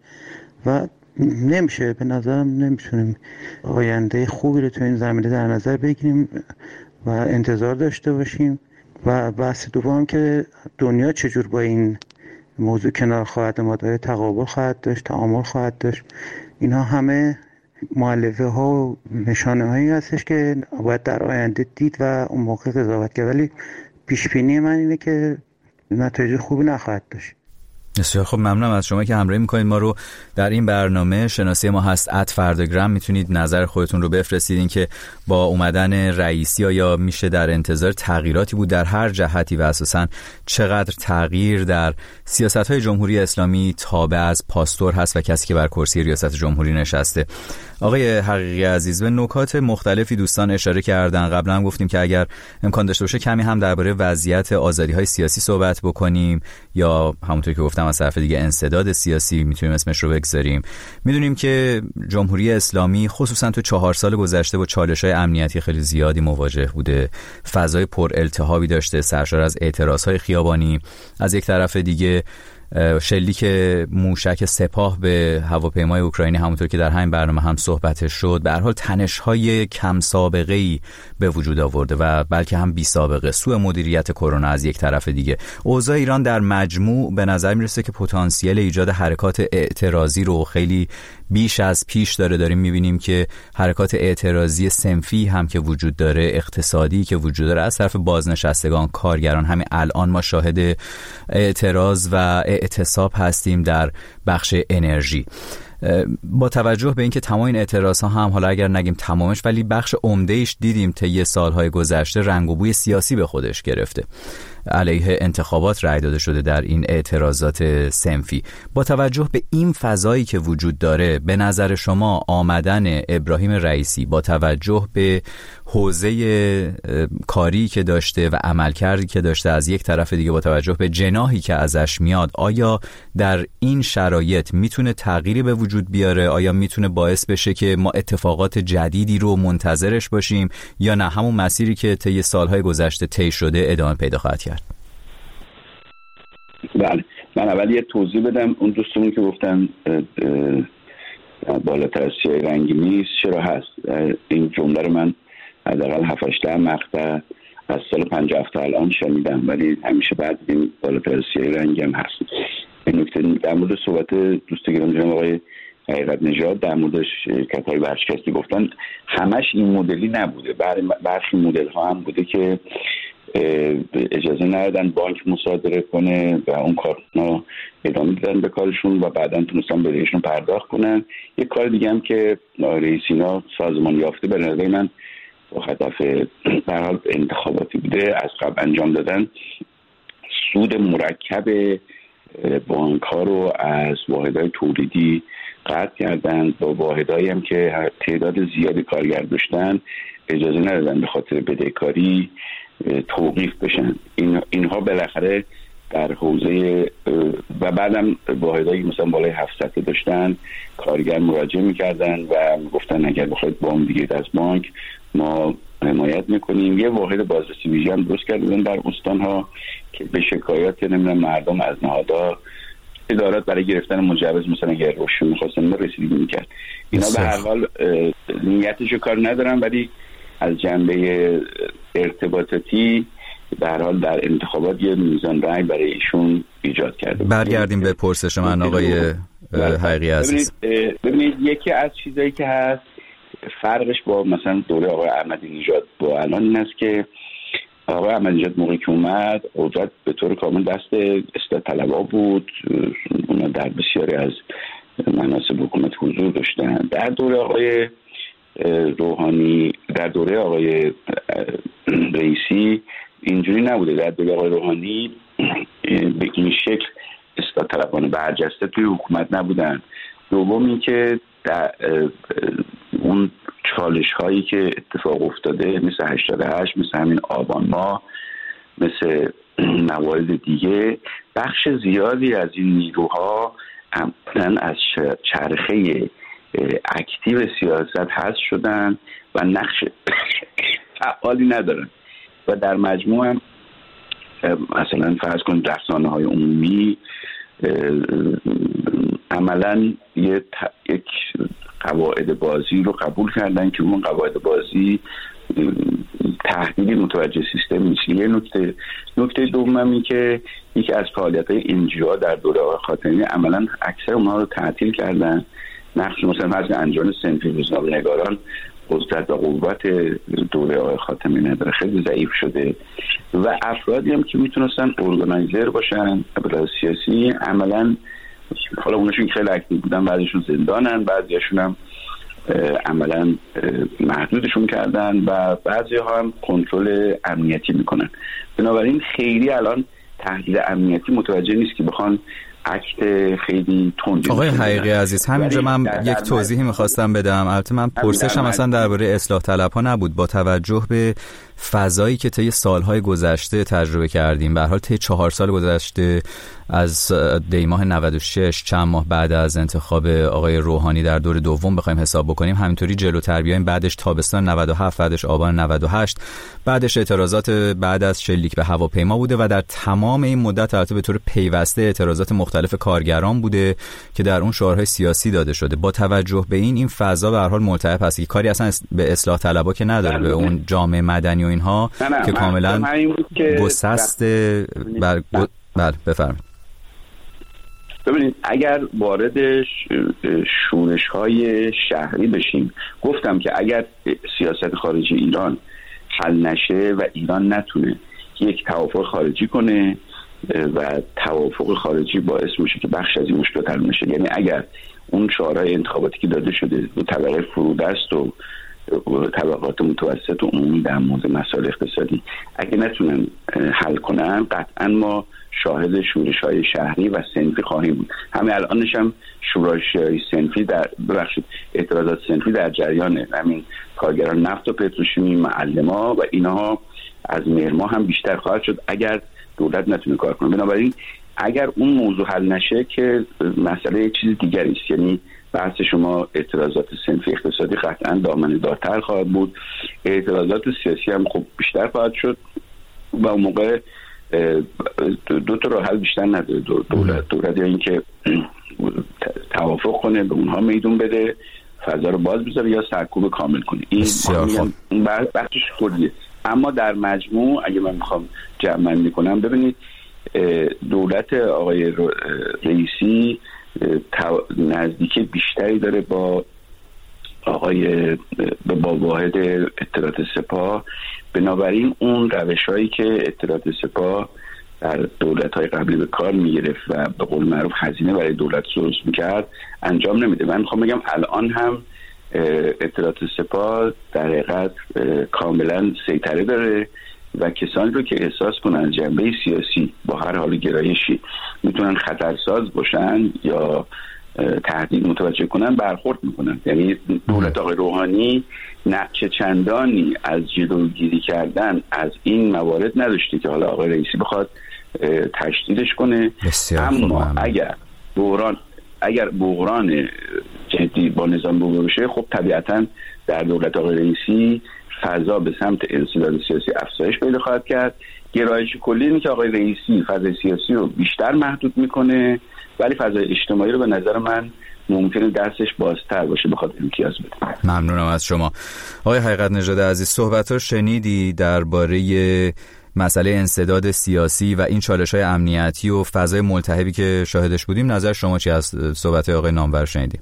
و نمیشه، به نظرم نمیتونیم آینده خوبی رو تو این زمینه در نظر بگیریم و انتظار داشته باشیم. و بحث دوم که دنیا چجور با این موضوع کنار خواهد اومد، آیا تقابل خواهد داشت، تعامل خواهد داشت، اینا همه مؤلفه ها و نشانه هایی هستش که باید در آینده دید و اون موقع قضاوت کرد، ولی پیش بینی من اینه که نتایج خوبی نخواهد داشت. بسیار خب، ممنونم از شما که همراهی میکنید ما رو در این برنامه. شناسی ما هست ات فرداگرام، میتونید نظر خودتون رو بفرستید. این که با اومدن رئیسی یا میشه در انتظار تغییراتی بود در هر جهتی و اساساً چقدر تغییر در سیاست‌های جمهوری اسلامی تابع از پاستور هست و کسی که بر کرسی ریاست جمهوری نشسته. آقای حقیقی عزیز، به نکات مختلفی دوستان اشاره کردن. قبلا هم گفتیم که اگر امکان داشته باشه کمی هم درباره وضعیت آزادی‌های سیاسی صحبت بکنیم یا همونطور که گفتم از طرف دیگه انسداد سیاسی میتونیم اسمش رو بگذاریم. میدونیم که جمهوری اسلامی خصوصا تو چهار سال گذشته با چالش‌های امنیتی خیلی زیادی مواجه بوده، فضای پر التهابی داشته سرشار از اعتراض‌های خیابانی، از یک طرف دیگه شلیک موشک سپاه به هواپیمای اوکراینی همونطور که در همین برنامه هم صحبتش شد به هر حال تنش‌های کم سابقه‌ای به وجود آورده و بلکه هم بی سابقه. سوء مدیریت کرونا از یک طرف دیگه. اوضاع ایران در مجموع به نظر میرسه که پتانسیل ایجاد حرکات اعتراضی رو خیلی بیش از پیش داره. داریم میبینیم که حرکات اعتراضی صنفی هم که وجود داره، اقتصادی که وجود داره از طرف بازنشستگان، کارگران. همین الان ما شاهد اعتراض و اعتصاب هستیم در بخش انرژی. با توجه به اینکه تمام این اعتراض ها هم، حالا اگر نگیم تمامش ولی بخش عمده ایش دیدیم طی سالهای گذشته رنگ و بوی سیاسی به خودش گرفته، علیه انتخابات رأی داده شده در این اعتراضات صنفی. با توجه به این فضایی که وجود داره، به نظر شما آمدن ابراهیم رئیسی با توجه به حوزه کاری که داشته و عملکردی که داشته از یک طرف دیگه، با توجه به جناحی که ازش میاد، آیا در این شرایط میتونه تغییری به وجود بیاره؟ آیا میتونه باعث بشه که ما اتفاقات جدیدی رو منتظرش باشیم یا نه همون مسیری که طی سالهای گذشته طی شده ادامه پیدا خواهد کرد؟ بله، من اول یه توضیح بدم. اون دوستمون که گفتن بالاتر از سیاه رنگی نیست، چرا هست؟ این جمله رو من حداقل هفت هشت مقطع از سال پنجاه و هفت الان شنیدم، ولی همیشه بعد این بالاتر از سیاه رنگی هم هست. این نکته در مورد صحبت دوست گرامی جناب آقای حقیقت نژاد در مورد شرکت‌های ورشکسته گفتن، همش این مدلی نبوده. برخی مدل ها هم بوده که اجازه ندادن بانک مصادره کنه و اون کارنا ادامه دادن به کارشون و بعداً تونستن بدهیشون پرداخت کنن. یک کار دیگه هم که رئیسینا سازمان یافته به نظر من با هدف به هر حال انتخاباتی بوده، از قبل انجام دادن سود مرکب بانک ها رو از واحدهای تولیدی قطع کردن، با واحدهایی هم که تعداد زیادی کارگر داشتن اجازه ندادن به خاطر بدهکاری توقیف بشن. این اینها بالاخره در حوزه و بعدم واحدایی مثلا بالای هفتصد داشتن، کارگر مراجعه میکردن و میگفتن اگر بخواید وام دیگه از بانک ما حمایت میکنیم. یه واحد بازرسی ویژه هم درست کردن در استانها که به شکایات نمیدونم مردم از نهادها ادارات برای گرفتن مجوز مثلا اگر روشون میخواستن ما رسیدگی میکرد. اینا به هر حال نیتشو کار ندارن، ولی از جنبه ارتباطاتی به هر حال در انتخابات یه میزان رأی برای ایشون ایجاد کرده. برگردیم به پرسش من آقای حقیقی عزیز. ببینید, ببینید یکی از چیزایی که هست فرقش با مثلا دوره آقای احمدی نژاد با الان این است که آقای احمدی نژاد موقعی که اومد قدرت به طور کامل دست اصلاح طلبها بود، اونا در بسیاری از مناصب حکومت حضور داشتن. در دوره آقای روحانی، در دوره آقای رئیسی اینجوری نبوده. در دوره آقای روحانی به این شکل اصلاح طلبان برجسته توی حکومت نبودن. دوم این که در اون چالش هایی که اتفاق افتاده مثل هشتاد و هشت، مثل همین آبان ماه، مثل موارد دیگه، بخش زیادی از این نیروها عمدن از چرخه اکتیو سیاست حذف شدن و نقش فعالی ندارن و در مجموع هم مثلا فرض کنید رسانه های عمومی عملا یک قواعد بازی رو قبول کردن که اون قواعد بازی تحلیلی متوجه سیستم نیست. یه نکته نکته دوم این که یکی از فعالیت‌های انجیوها در دوره آقای خاتمی عملا اکثر اونها رو تعطیل کردن. نقش مثلا فرض انجمن صنفی روزنامه‌نگاران قدرت و قوت دوره آقای خاتمی نداره، خیلی ضعیف شده و افرادی هم که میتونستن ارگانایزر باشن برای سیاسی عملا حالا اونشون خیلی اکتیو بودن، بعضیشون زندانن، بعضیشون هم عملا محدودشون کردن و بعضی ها هم کنترل امنیتی میکنن. بنابراین خیلی الان تحلیل امنیتی متوجه نیست که بخوان اکت خیلی تندی. آقای حقیقی عزیز، همینجا من یک توضیحی میخواستم بدم. البته من پرسشم اصلا درباره اصلاح طلبها نبود، با توجه به فضایی که طی سالهای گذشته تجربه کردیم. به هر حال طی چهار سال گذشته از دی ماه نود و شش، چند ماه بعد از انتخاب آقای روحانی در دور دوم بخوایم حساب بکنیم، همینطوری جلوتر بیایم، بعدش تابستان نود و هفت، بعدش آبان نود و هشت، بعدش اعتراضات بعد از شلیک به هواپیما بوده و در تمام این مدت البته به طور پیوسته اعتراضات مختلف کارگران بوده که در اون شعارهای سیاسی داده شده. با توجه به این این فضا به هر حال ملتهب هست که کاری اصلا به اصلاح طلبها که نداره، به اون جامعه مدنی و اینها نه نه که من کاملا گسست بر بله بفرمایید. ببینید اگر وارد شورش های شهری بشیم، گفتم که اگر سیاست خارجی ایران حل نشه و ایران نتونه یک توافق خارجی کنه و توافق خارجی باعث میشه که بخش از این مشکلات حل نشه، یعنی اگر اون شعارهای انتخاباتی که داده شده به طبقه فرودست و طبقات متوسط و عمومی در مورد مسائل اقتصادی اگه نتونن حل کنن، قطعا ما شاهد شورش‌های شهری و صنفی خواهیم بود. همین الانش هم شورش‌های صنفی در ببخشید اعتراضات صنفی در جریانه. همین کارگران نفت و پتروشیمی، معلم‌ها و اینها از مهر ماه هم بیشتر خواهد شد اگر دولت نتونه کار کنه. بنابراین اگر اون موضوع حل نشه که مسئله چیز دیگری است، یعنی بحث شما اعتراضات صنفی اقتصادی قطعا دامنه دارتر خواهد بود، اعتراضات سیاسی هم خب بیشتر خواهد شد و اون موقع دو تا راه حل بیشتر نداره دولت دولت یا اینکه توافق کنه به اونها میدون بده، فضا رو باز بذاره، یا سرکوب کامل کنه. این بحثش کلیه. اما در مجموع اگه من میخوام جمع بندی کنم، ببینید دولت آقای رئیسی نزدیکی بیشتری داره با آقای با واحد اطلاعات سپاه، بنابراین اون روش‌هایی که اطلاعات سپاه در دولت‌های قبلی به کار می‌گرفت و به قول معروف هزینه برای دولت درست می‌کرد انجام نمیده. من می‌خوام بگم الان هم اطلاعات سپاه در حقیقت کاملا سیطره داره و کسانی رو که احساس کنن جنبه سیاسی با هر حال گرایشی میتونن خطرساز باشن یا تهدید متوجه کنن برخورد میکنن. یعنی دولت آقای روحانی نقش چندانی از جلوگیری کردن از این موارد نداشته که حالا آقای رئیسی بخواد تشدیدش کنه. اما اگر بحران اگر بحران جدی با نظام روبرو بشه، خب طبیعتا در دولت آقای رئیسی فضا به سمت انسداد سیاسی افزایش پیدا خواهد کرد. گرایش کلی اینه که آقای رئیسی فضای سیاسی رو بیشتر محدود میکنه، ولی فضای اجتماعی رو به نظر من ممکنه دستش بازتر باشه بخاطر امتیاز بده. ممنونم از شما آقای حقیقت نژاد عزیز. صحبت‌ها شنیدی درباره مسئله انسداد سیاسی و این چالش‌های امنیتی و فضای ملتهبی که شاهدش بودیم. نظر شما چی از صحبت آقای نامور شنیدیم؟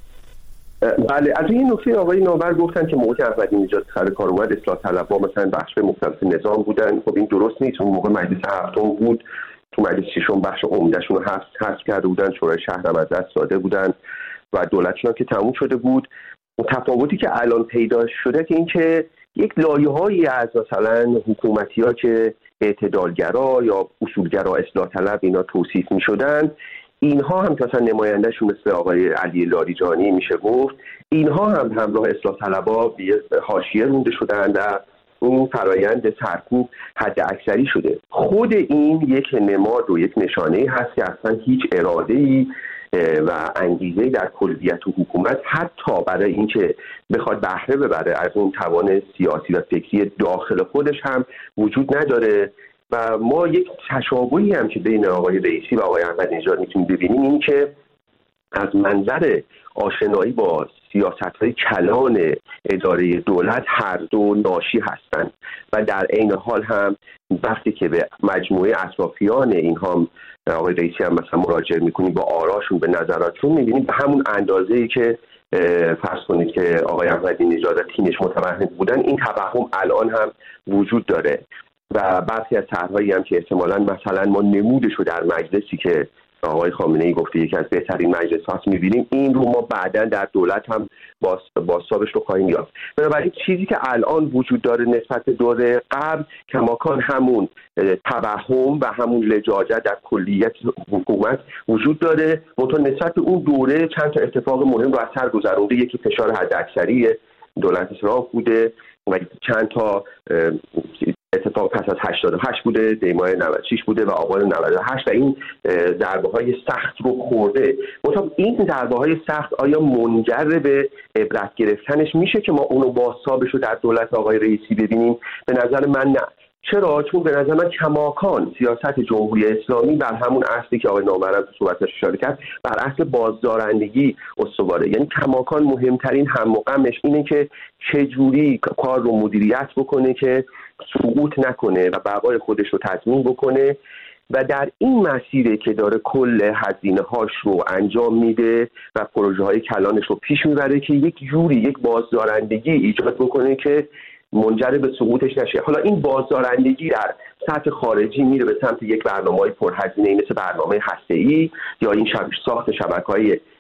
بله، از این نکته آقای نامور گفتن که موقع احمدی نژاد سر کار اومد اصلاح طلب‌ها مثلا بخش مختلف نظام بودن. خب این درست نیست. اون موقع مجلس هفتم بود، تو مجلس ششم بخش عمدهشون رو حذف حذف کرده بودن، شورای شهر هم از دست داده بودن و دولتشون که تموم شده بود. تفاوتی که الان پیدا شده که این که یک لایه‌هایی از مثلا حکومتی‌ها که اعتدالگرا یا اصولگرا اصلاح طلب اینا توصیف می‌شدن، اینها هم مثلا نمایندهشون مثل آقای علی لاریجانی میشه گفت، اینها هم همراه اصلاح طلب‌ها به حاشیه رونده شدن و اون فرایند سرکوب حد اکثری شده. خود این یک نماد و یک نشانه هست که اصلا هیچ اراده‌ای و انگیزه‌ای در کلیت و حکومت حتی برای اینکه بخواد بهره ببره از اون توان سیاسی و فکری داخل خودش هم وجود نداره. و ما یک تشابهی هم که بین آقای رئیسی و آقای احمدی نژاد میتونیم ببینیم این که از منظر آشنایی با سیاست‌های کلان اداره دولت هر دو ناشی هستند و در عین حال هم وقتی که به مجموعه اطرافیان اینها آقای رئیسی هم مثلا مراجعه میکنیم با آراشون به نظراتشون میبینیم به همون اندازه‌ای که فرض کنید که آقای احمدی نژاد و تیمش متوهم بودن، این توهم الان هم وجود داره و برخی از طرح‌هایی هم که احتمالاً مثلا ما نمودش رو در مجلسی که آقای خامنه‌ای گفته یکی از بهترین مجلس‌هاست می‌بینیم، این رو ما بعداً در دولت هم بازتابش رو خواهیم یافت. بنابراین چیزی که الان وجود داره نسبت به دوره قبل کماکان همون توهم و همون لجاجت در کلیت حکومت وجود داره، منتها نسبت به اون دوره چند تا اتفاق مهم رو از سر گذرونده. یکی فشار حداکثری دولت اسراف بوده و چند تا اتفاق پس از هشتاد و هشت بوده، دیماه نود و شش بوده و آبان نود و هشت و این ضربه های سخت رو خورده. مثلا این ضربه های سخت آیا منجر به عبرت گرفتنش میشه که ما اونو بازتابش رو در دولت آقای رئیسی ببینیم؟ به نظر من نه. چرا؟ چون به نظر من کماکان سیاست جمهوری اسلامی بر همون اصلی که آقای نامور تو صحبتش اشاره کرد، بر اصل بازدارندگی استواره. یعنی کماکان مهمترین هم و غمش اینه که چجوری کار رو مدیریت بکنه که سقوط نکنه و بقای خودش رو تضمین بکنه و در این مسیره که داره کل هزینه هاش رو انجام میده و پروژه های کلانش رو پیش میبره که یک جوری یک بازدارندگی ایجاد بکنه که منجر به سقوطش نشه. حالا این بازدارندگی در سطح خارجی میره به سمت یک برنامه‌های پرهزینه مثل برنامه هسته‌ای یا این شب ساخت شبکه‌های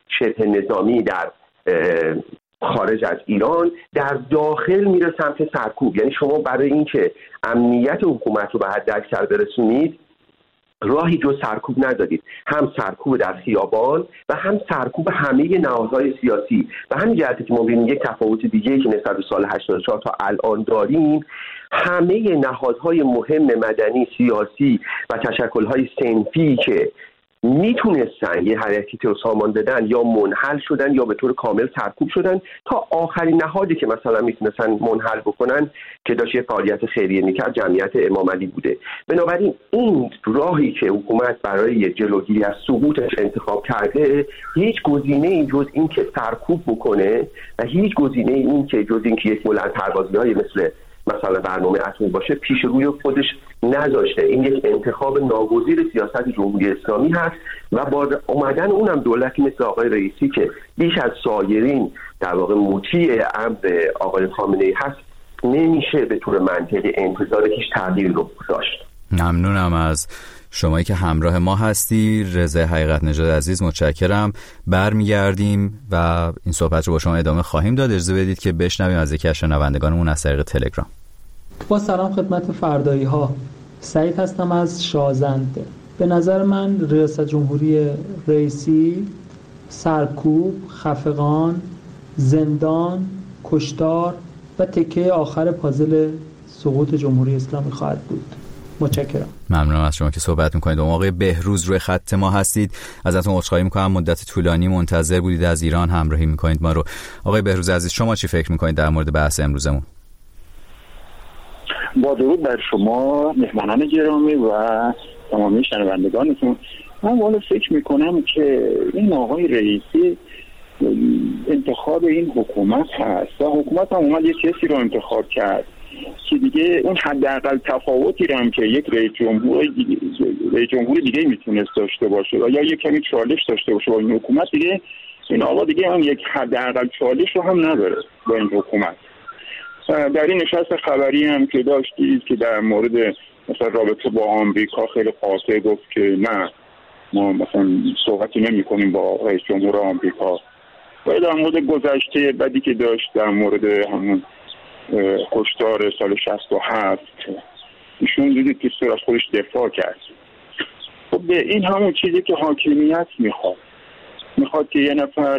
شبه نظامی در خارج از ایران، در داخل میره سمت سرکوب. یعنی شما برای اینکه امنیت حکومت رو به حد اکثر برسونید راهی جز سرکوب ندارید، هم سرکوب در خیابان و هم سرکوب همه نهادهای سیاسی. و همین جهتی که ما ببینیم یک تفاوت دیگه‌ای که نسبت به سال هشتاد و چهار تا الان داریم، همه نهادهای مهم مدنی، سیاسی و تشکل‌های صنفی که میتونستن یه حرکتی رو سامان بدن یا منحل شدن یا به طور کامل سرکوب شدن، تا آخرین نهادی که مثلا میتونستن منحل بکنن که داشت یه فعالیت خیریه میکرد جمعیت امام علی بوده. بنابراین این راهی که حکومت برای جلوگیری از سقوطش انتخاب کرده هیچ گزینه ای جز این که سرکوب بکنه و هیچ گزینه این که جز این که یک بلند پروازی‌های مثل مثلا برنامه اتمی باشه پیش روی خودش نذاشته. این یک انتخاب ناگزیر سیاست جمهوری اسلامی هست و با اومدن اونم دولتی مثل آقای رئیسی که بیش از سایرین در واقع مطیع امر آقای خامنه‌ای هست، نمیشه به طور منطقی انتظار هیچ تغییری رو داشت. ممنونم از شمایی که همراه ما هستی. رضا حقیقت نژاد عزیز، متشکرم. برمیگردیم و این صحبت رو با شما ادامه خواهیم داد. اجازه بدید که بشنویم از یکی از شنوندگانمون از طریق تلگرام. با سلام خدمت فردایی ها، سعید هستم از شازنده. به نظر من ریاست جمهوری رئیسی سرکوب، خفقان، زندان، کشتار و تکه آخر پازل سقوط جمهوری اسلامی خواهد بود. متشکرم. ممنونم از شما که صحبت میکنید. آقای بهروز روی خط ما هستید. ازتون عذرخواهی میکنم مدت طولانی منتظر بودید، از ایران همراهی میکنید ما رو. آقای بهروز عزیز، شما چی فکر میکنید در مورد بحث امروزمون؟ با درود بر شما مهمانان گرامی و تمامی شنوندگانتون. من والا فکر میکنم که این آقای رئیسی انتخاب این حکومت هست و حکومت هم اومد یک کسی رو انتخاب کرد که دیگه اون حداقل تفاوتی رو هم که یک رئیس جمهور رئیس جمهور دیگه میتونست داشته باشه و یا یک کمی چالش داشته باشه با این حکومت، دیگه این آقا دیگه هم یک حداقل چالش رو هم نداره با این حکومت. در این نشست خبری هم که داشتید که در مورد مثلا رابطه با آمریکا خیلی قاطع گفت که نه ما مثلا صحبتی نمی کنیم با رئیس جمهور آمریکا، و در مورد گذشته بدی که داشت در مورد همون کشتار سال شصت و هفت ایشون دیدید که سر از خودش دفاع کرد. خب به این همون چیزی که حاکمیت میخواد میخواد که یه نفر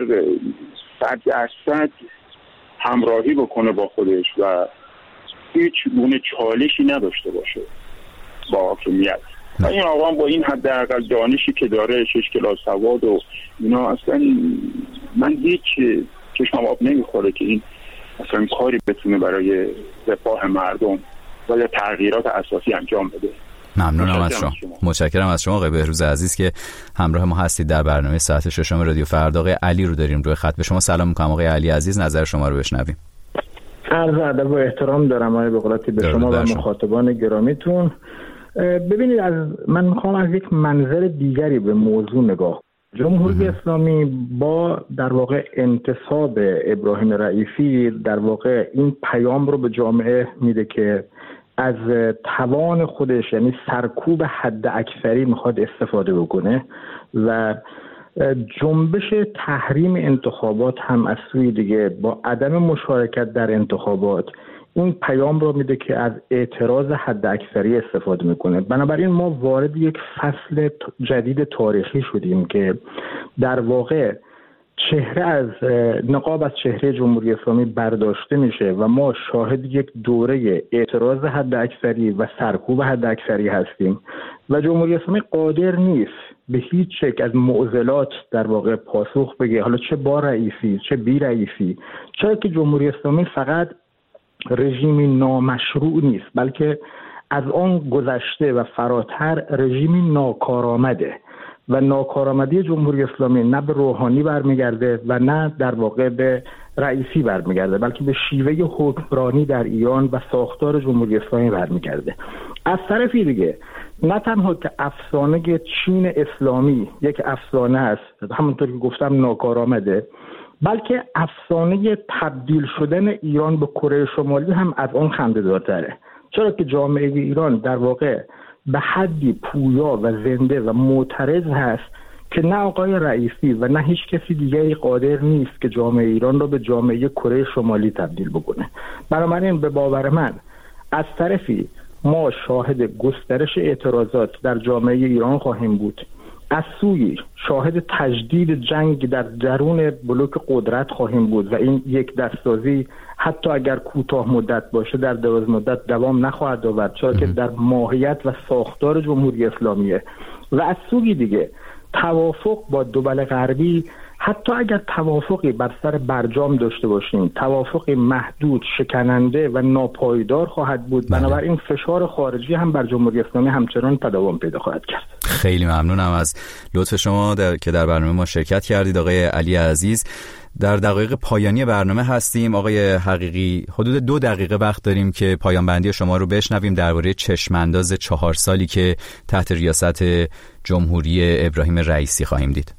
صد درصد همراهی بکنه با خودش و هیچ گونه چالشی نداشته باشه با حاکمیت. و این آقا با این حداقل دانشی که داره، شش کلاس سواد و اینا، اصلا من هیچ چشمم آب نمیخوره که این اصلا کاری بتونه برای رفاه مردم و یا تغییرات اساسی انجام بده. ممنونم از شما. متشکرم از شما آقای بهروز عزیز که همراه ما هستید در برنامه ساعت ششم رادیو فردا. آقای علی رو داریم روی خط. به شما سلام میکنم آقای علی عزیز، نظر شما رو بشنویم. عرض ادب و احترام دارم آقای بقراتی به شما و مخاطبان گرامیتون. ببینید، از من میخوام از یک منظر دیگری به موضوع نگاه. جمهوری اسلامی با در واقع انتصاب ابراهیم رئیسی در واقع این پیام رو به جامعه میده که از توان خودش، یعنی سرکوب حد اکثری، میخواد استفاده بکنه و جنبش تحریم انتخابات هم از سوی دیگه با عدم مشارکت در انتخابات این پیام رو میده که از اعتراض حد اکثری استفاده میکنه. بنابراین ما وارد یک فصل جدید تاریخی شدیم که در واقع چهره از نقاب از چهره جمهوری اسلامی برداشته میشه و ما شاهد یک دوره اعتراض حد اکثری و سرکوب حد اکثری هستیم و جمهوری اسلامی قادر نیست به هیچ شکل از معضلات در واقع پاسخ بگه، حالا چه با رئیسی چه بی رئیسی، چرا که جمهوری اسلامی فقط رژیمی نامشروع نیست، بلکه از آن گذشته و فراتر رژیمی ناکارآمده و ناکارآمدی جمهوری اسلامی نه به روحانی برمیگرده و نه در واقع به رئیسی برمیگرده، بلکه به شیوه حکمرانی در ایران و ساختار جمهوری اسلامی برمیگرده. از طرفی دیگه نه تنها که افسانه چین اسلامی یک افسانه است، همونطور که گفتم ناکارآمده، بلکه افسانه تبدیل شدن ایران به کره شمالی هم از آن خنده‌دارتره، چرا که جامعه ایران در واقع به حدی پویا و زنده و معترض هست که نه آقای رئیسی و نه هیچ کسی دیگری قادر نیست که جامعه ایران را به جامعه کره شمالی تبدیل بکنه. بنابراین به باور من از طرفی ما شاهد گسترش اعتراضات در جامعه ایران خواهیم بود، از سوی شاهد تجدید جنگ در درون بلوک قدرت خواهیم بود و این یک دستسازی حتی اگر کوتاه مدت باشه در دراز مدت دوام نخواهد آورد، چرا که در ماهیت و ساختار جمهوری اسلامیه. و از سوی دیگه توافق با دول غربی، حتی اگر توافقی بر سر برجام داشته باشیم، توافقی محدود، شکننده و ناپایدار خواهد بود. بنابراین فشار خارجی هم بر جمهوری اسلامی همچنان تداوم پیدا خواهد کرد. خیلی ممنونم از لطف شما در... که در برنامه ما شرکت کردید آقای علی عزیز. در دقایق پایانی برنامه هستیم. آقای حقیقی، حدود دو دقیقه وقت داریم که پایان بندی شما رو بشنویم درباره چشمانداز چهار سالی که تحت ریاست جمهوری ابراهیم رئیسی خواهیم دید.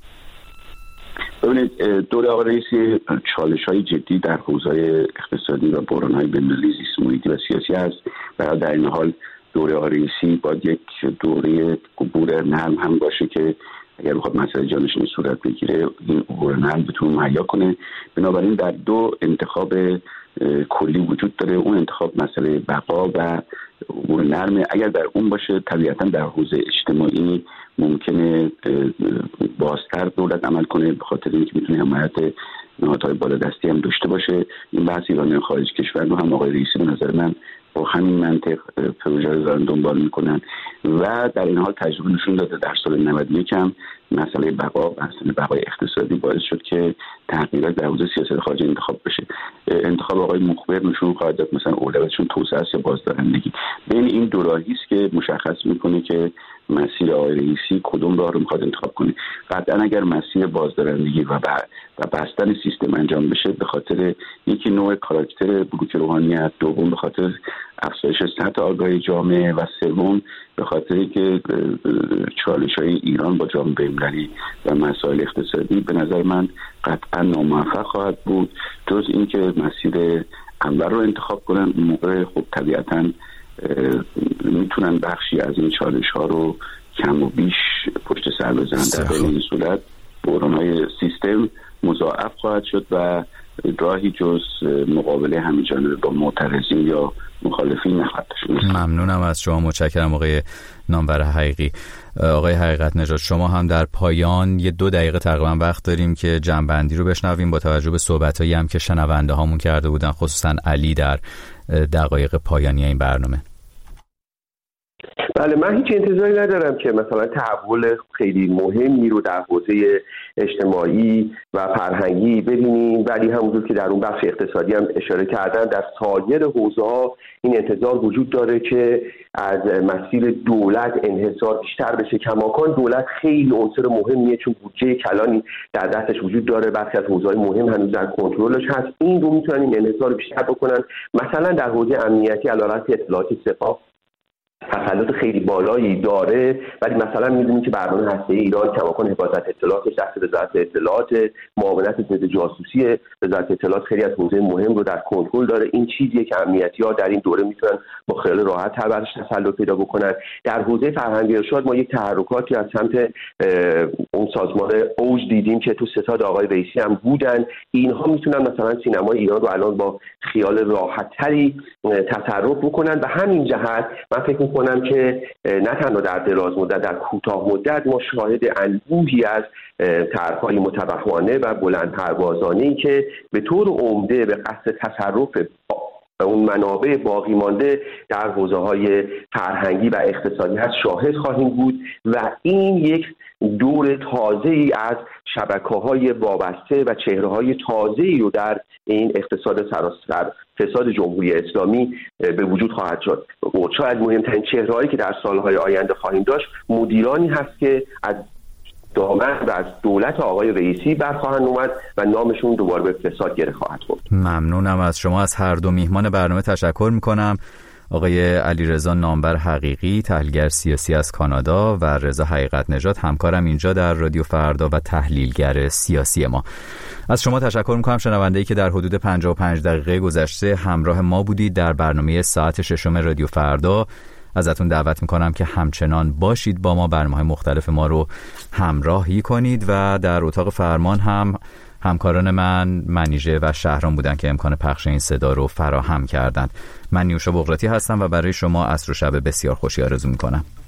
ببینید، دوره آقای رئیسی چالش‌های جدی در حوزه‌های اقتصادی و بحران‌های بین‌المللی، زیست محیطی و سیاسی است و در این حال دوره آقای رئیسی باید یک دوره عبور نرم هم باشه که اگر بخواد مسئله جانشینی صورت بگیره این عبور نرم بتونه مهیا کنه. بنابراین در دو انتخاب کلی وجود داره. اون انتخاب مسئله بقا و عبور نرم. اگر در اون باشه طبیعتاً در حوزه اجتماعی ممکنه بازتر دولت عمل کنه، به خاطر اینکه میتونه حمایت نهادهای بالادستی هم داشته باشه. این بحث ایرانیان خارج کشور رو هم آقای رئیسی به نظر من با همین منطق پروژه رو دارن دنبال میکنن و در این حال تجربه نشون داده در سال نود و یک هم مسئله بقا و مسئله بقای اقتصادی باعث شد که تغییرات در حوزه سیاست خارجی انتخاب بشه. انتخاب آقای مخبر نشون خواهد داد مثلا اولویتشون توسعه است یا بازدارندگی. بین این دو راهی است که مشخص میکنه که مسیر آقای رئیسی کدوم راه رو میخواد انتخاب کنه. قطعا اگر مسیر بازدارندگی و و بستن سیستم انجام بشه به خاطر یکی نوع کاراکتر بلوک روحانیت، دوم به خاطر افزایش سطح آگاهی جامعه و سوم به خاطری که چالش‌های ایران با جامعه بین‌المللی و مسائل اقتصادی به نظر من قطعا ناموفق خواهد بود. جز اینکه مسیر اول رو انتخاب کنن، اون موقع خب طبیعتاً میتونن بخشی از این چالش‌ها رو کم و بیش پشت سر بزنن. در این صورت بحران‌های سیستم مضاعف خواهد شد و راهی جز مقابله همه‌جانبه با معترضین یا مخالفین نخواهد داشت. ممنونم از شما، متشکرم آقای نامور حقیقی. آقای حقیقت نژاد، شما هم در پایان یه دو دقیقه تقریبا وقت داریم که جنبندی رو بشنویم با توجه به صحبتایی هم که شنونده هامون کرده بودن، خصوصا علی در دقایق پایانی این برنامه. بله، من هیچ انتظاری ندارم که مثلا تحول خیلی مهمی رو در حوزه اجتماعی و فرهنگی ببینیم، ولی همونجور که در اون بخش اقتصادی هم اشاره کردن در سایر حوزه‌ها این انتظار وجود داره که از مسیر دولت انحصار بیشتر بشه. کماکان دولت خیلی عنصر مهمیه چون بودجه کلانی در دستش وجود داره، برخی از حوزه‌های مهم هنوز در کنترلش هست. این رو میتونن این انحصار بیشتر بکنن. مثلا در حوزه امنیتی عدالت اطلاعات سپاه تسلط خیلی بالایی داره، ولی مثلا می‌دونیم که برنامه هسته‌ای ایران کماکان حفاظت اطلاعاتش دست وزارت اطلاعات، معاونت ضد جاسوسی وزارت اطلاعات خیلی از حوزه مهم رو در کنترل داره. این چیزیه که امنیتی‌ها در این دوره میتونن با خیال راحت تر برش تسلط پیدا بکنن. در حوزه فرهنگ و ارشاد ما یک تحرکاتی از سمت اون سازمان اوج دیدیم که تو ستاد آقای رئیسی هم بودن. اینها میتونن مثلا سینمای ایران رو الان با خیال راحت‌تری تصرف بکنن و همین جهت من فکر کنم که نه تنها در دراز مدت، در کوتاه مدت ما شاهد انبوهی از طرح‌های متوهمانه و بلند پروازانه‌ای که به طور عمده به قصد تصرف اون منابع باقی مانده در حوزه‌های فرهنگی و اقتصادی هست شاهد خواهیم بود و این یک دور تازه‌ای از شبکه‌های وابسته و چهره‌های تازه‌ای رو در این اقتصاد سراسر فساد جمهوری اسلامی به وجود خواهد شد. شاید مهمترین چهره‌هایی که در سال‌های آینده خواهیم داشت مدیرانی هست که از دامن و از دولت آقای رئیسی برخواهند اومد و نامشون دوباره به فساد گره خواهد خورد. ممنونم از شما. از هر دو میهمان برنامه تشکر میکنم. آقای علیرضا نامور حقیقی، تحلیلگر سیاسی از کانادا، و رضا حقیقت نژاد، همکارم اینجا در رادیو فردا و تحلیلگر سیاسی ما. از شما تشکر میکنم شنونده‌ای که در حدود پنجاه و پنج دقیقه گذشته همراه ما بودید در برنامه ساعت ششم رادیو فردا. ازتون دعوت میکنم که همچنان باشید با ما، برنامه‌های مختلف ما رو همراهی کنید و در اتاق فرمان هم همکاران من منیژه و شهرام بودن که امکان پخش این صدا رو فراهم کردند. من نیوشا بغراتی هستم و برای شما عصر و شب بسیار خوشی آرزو میکنم.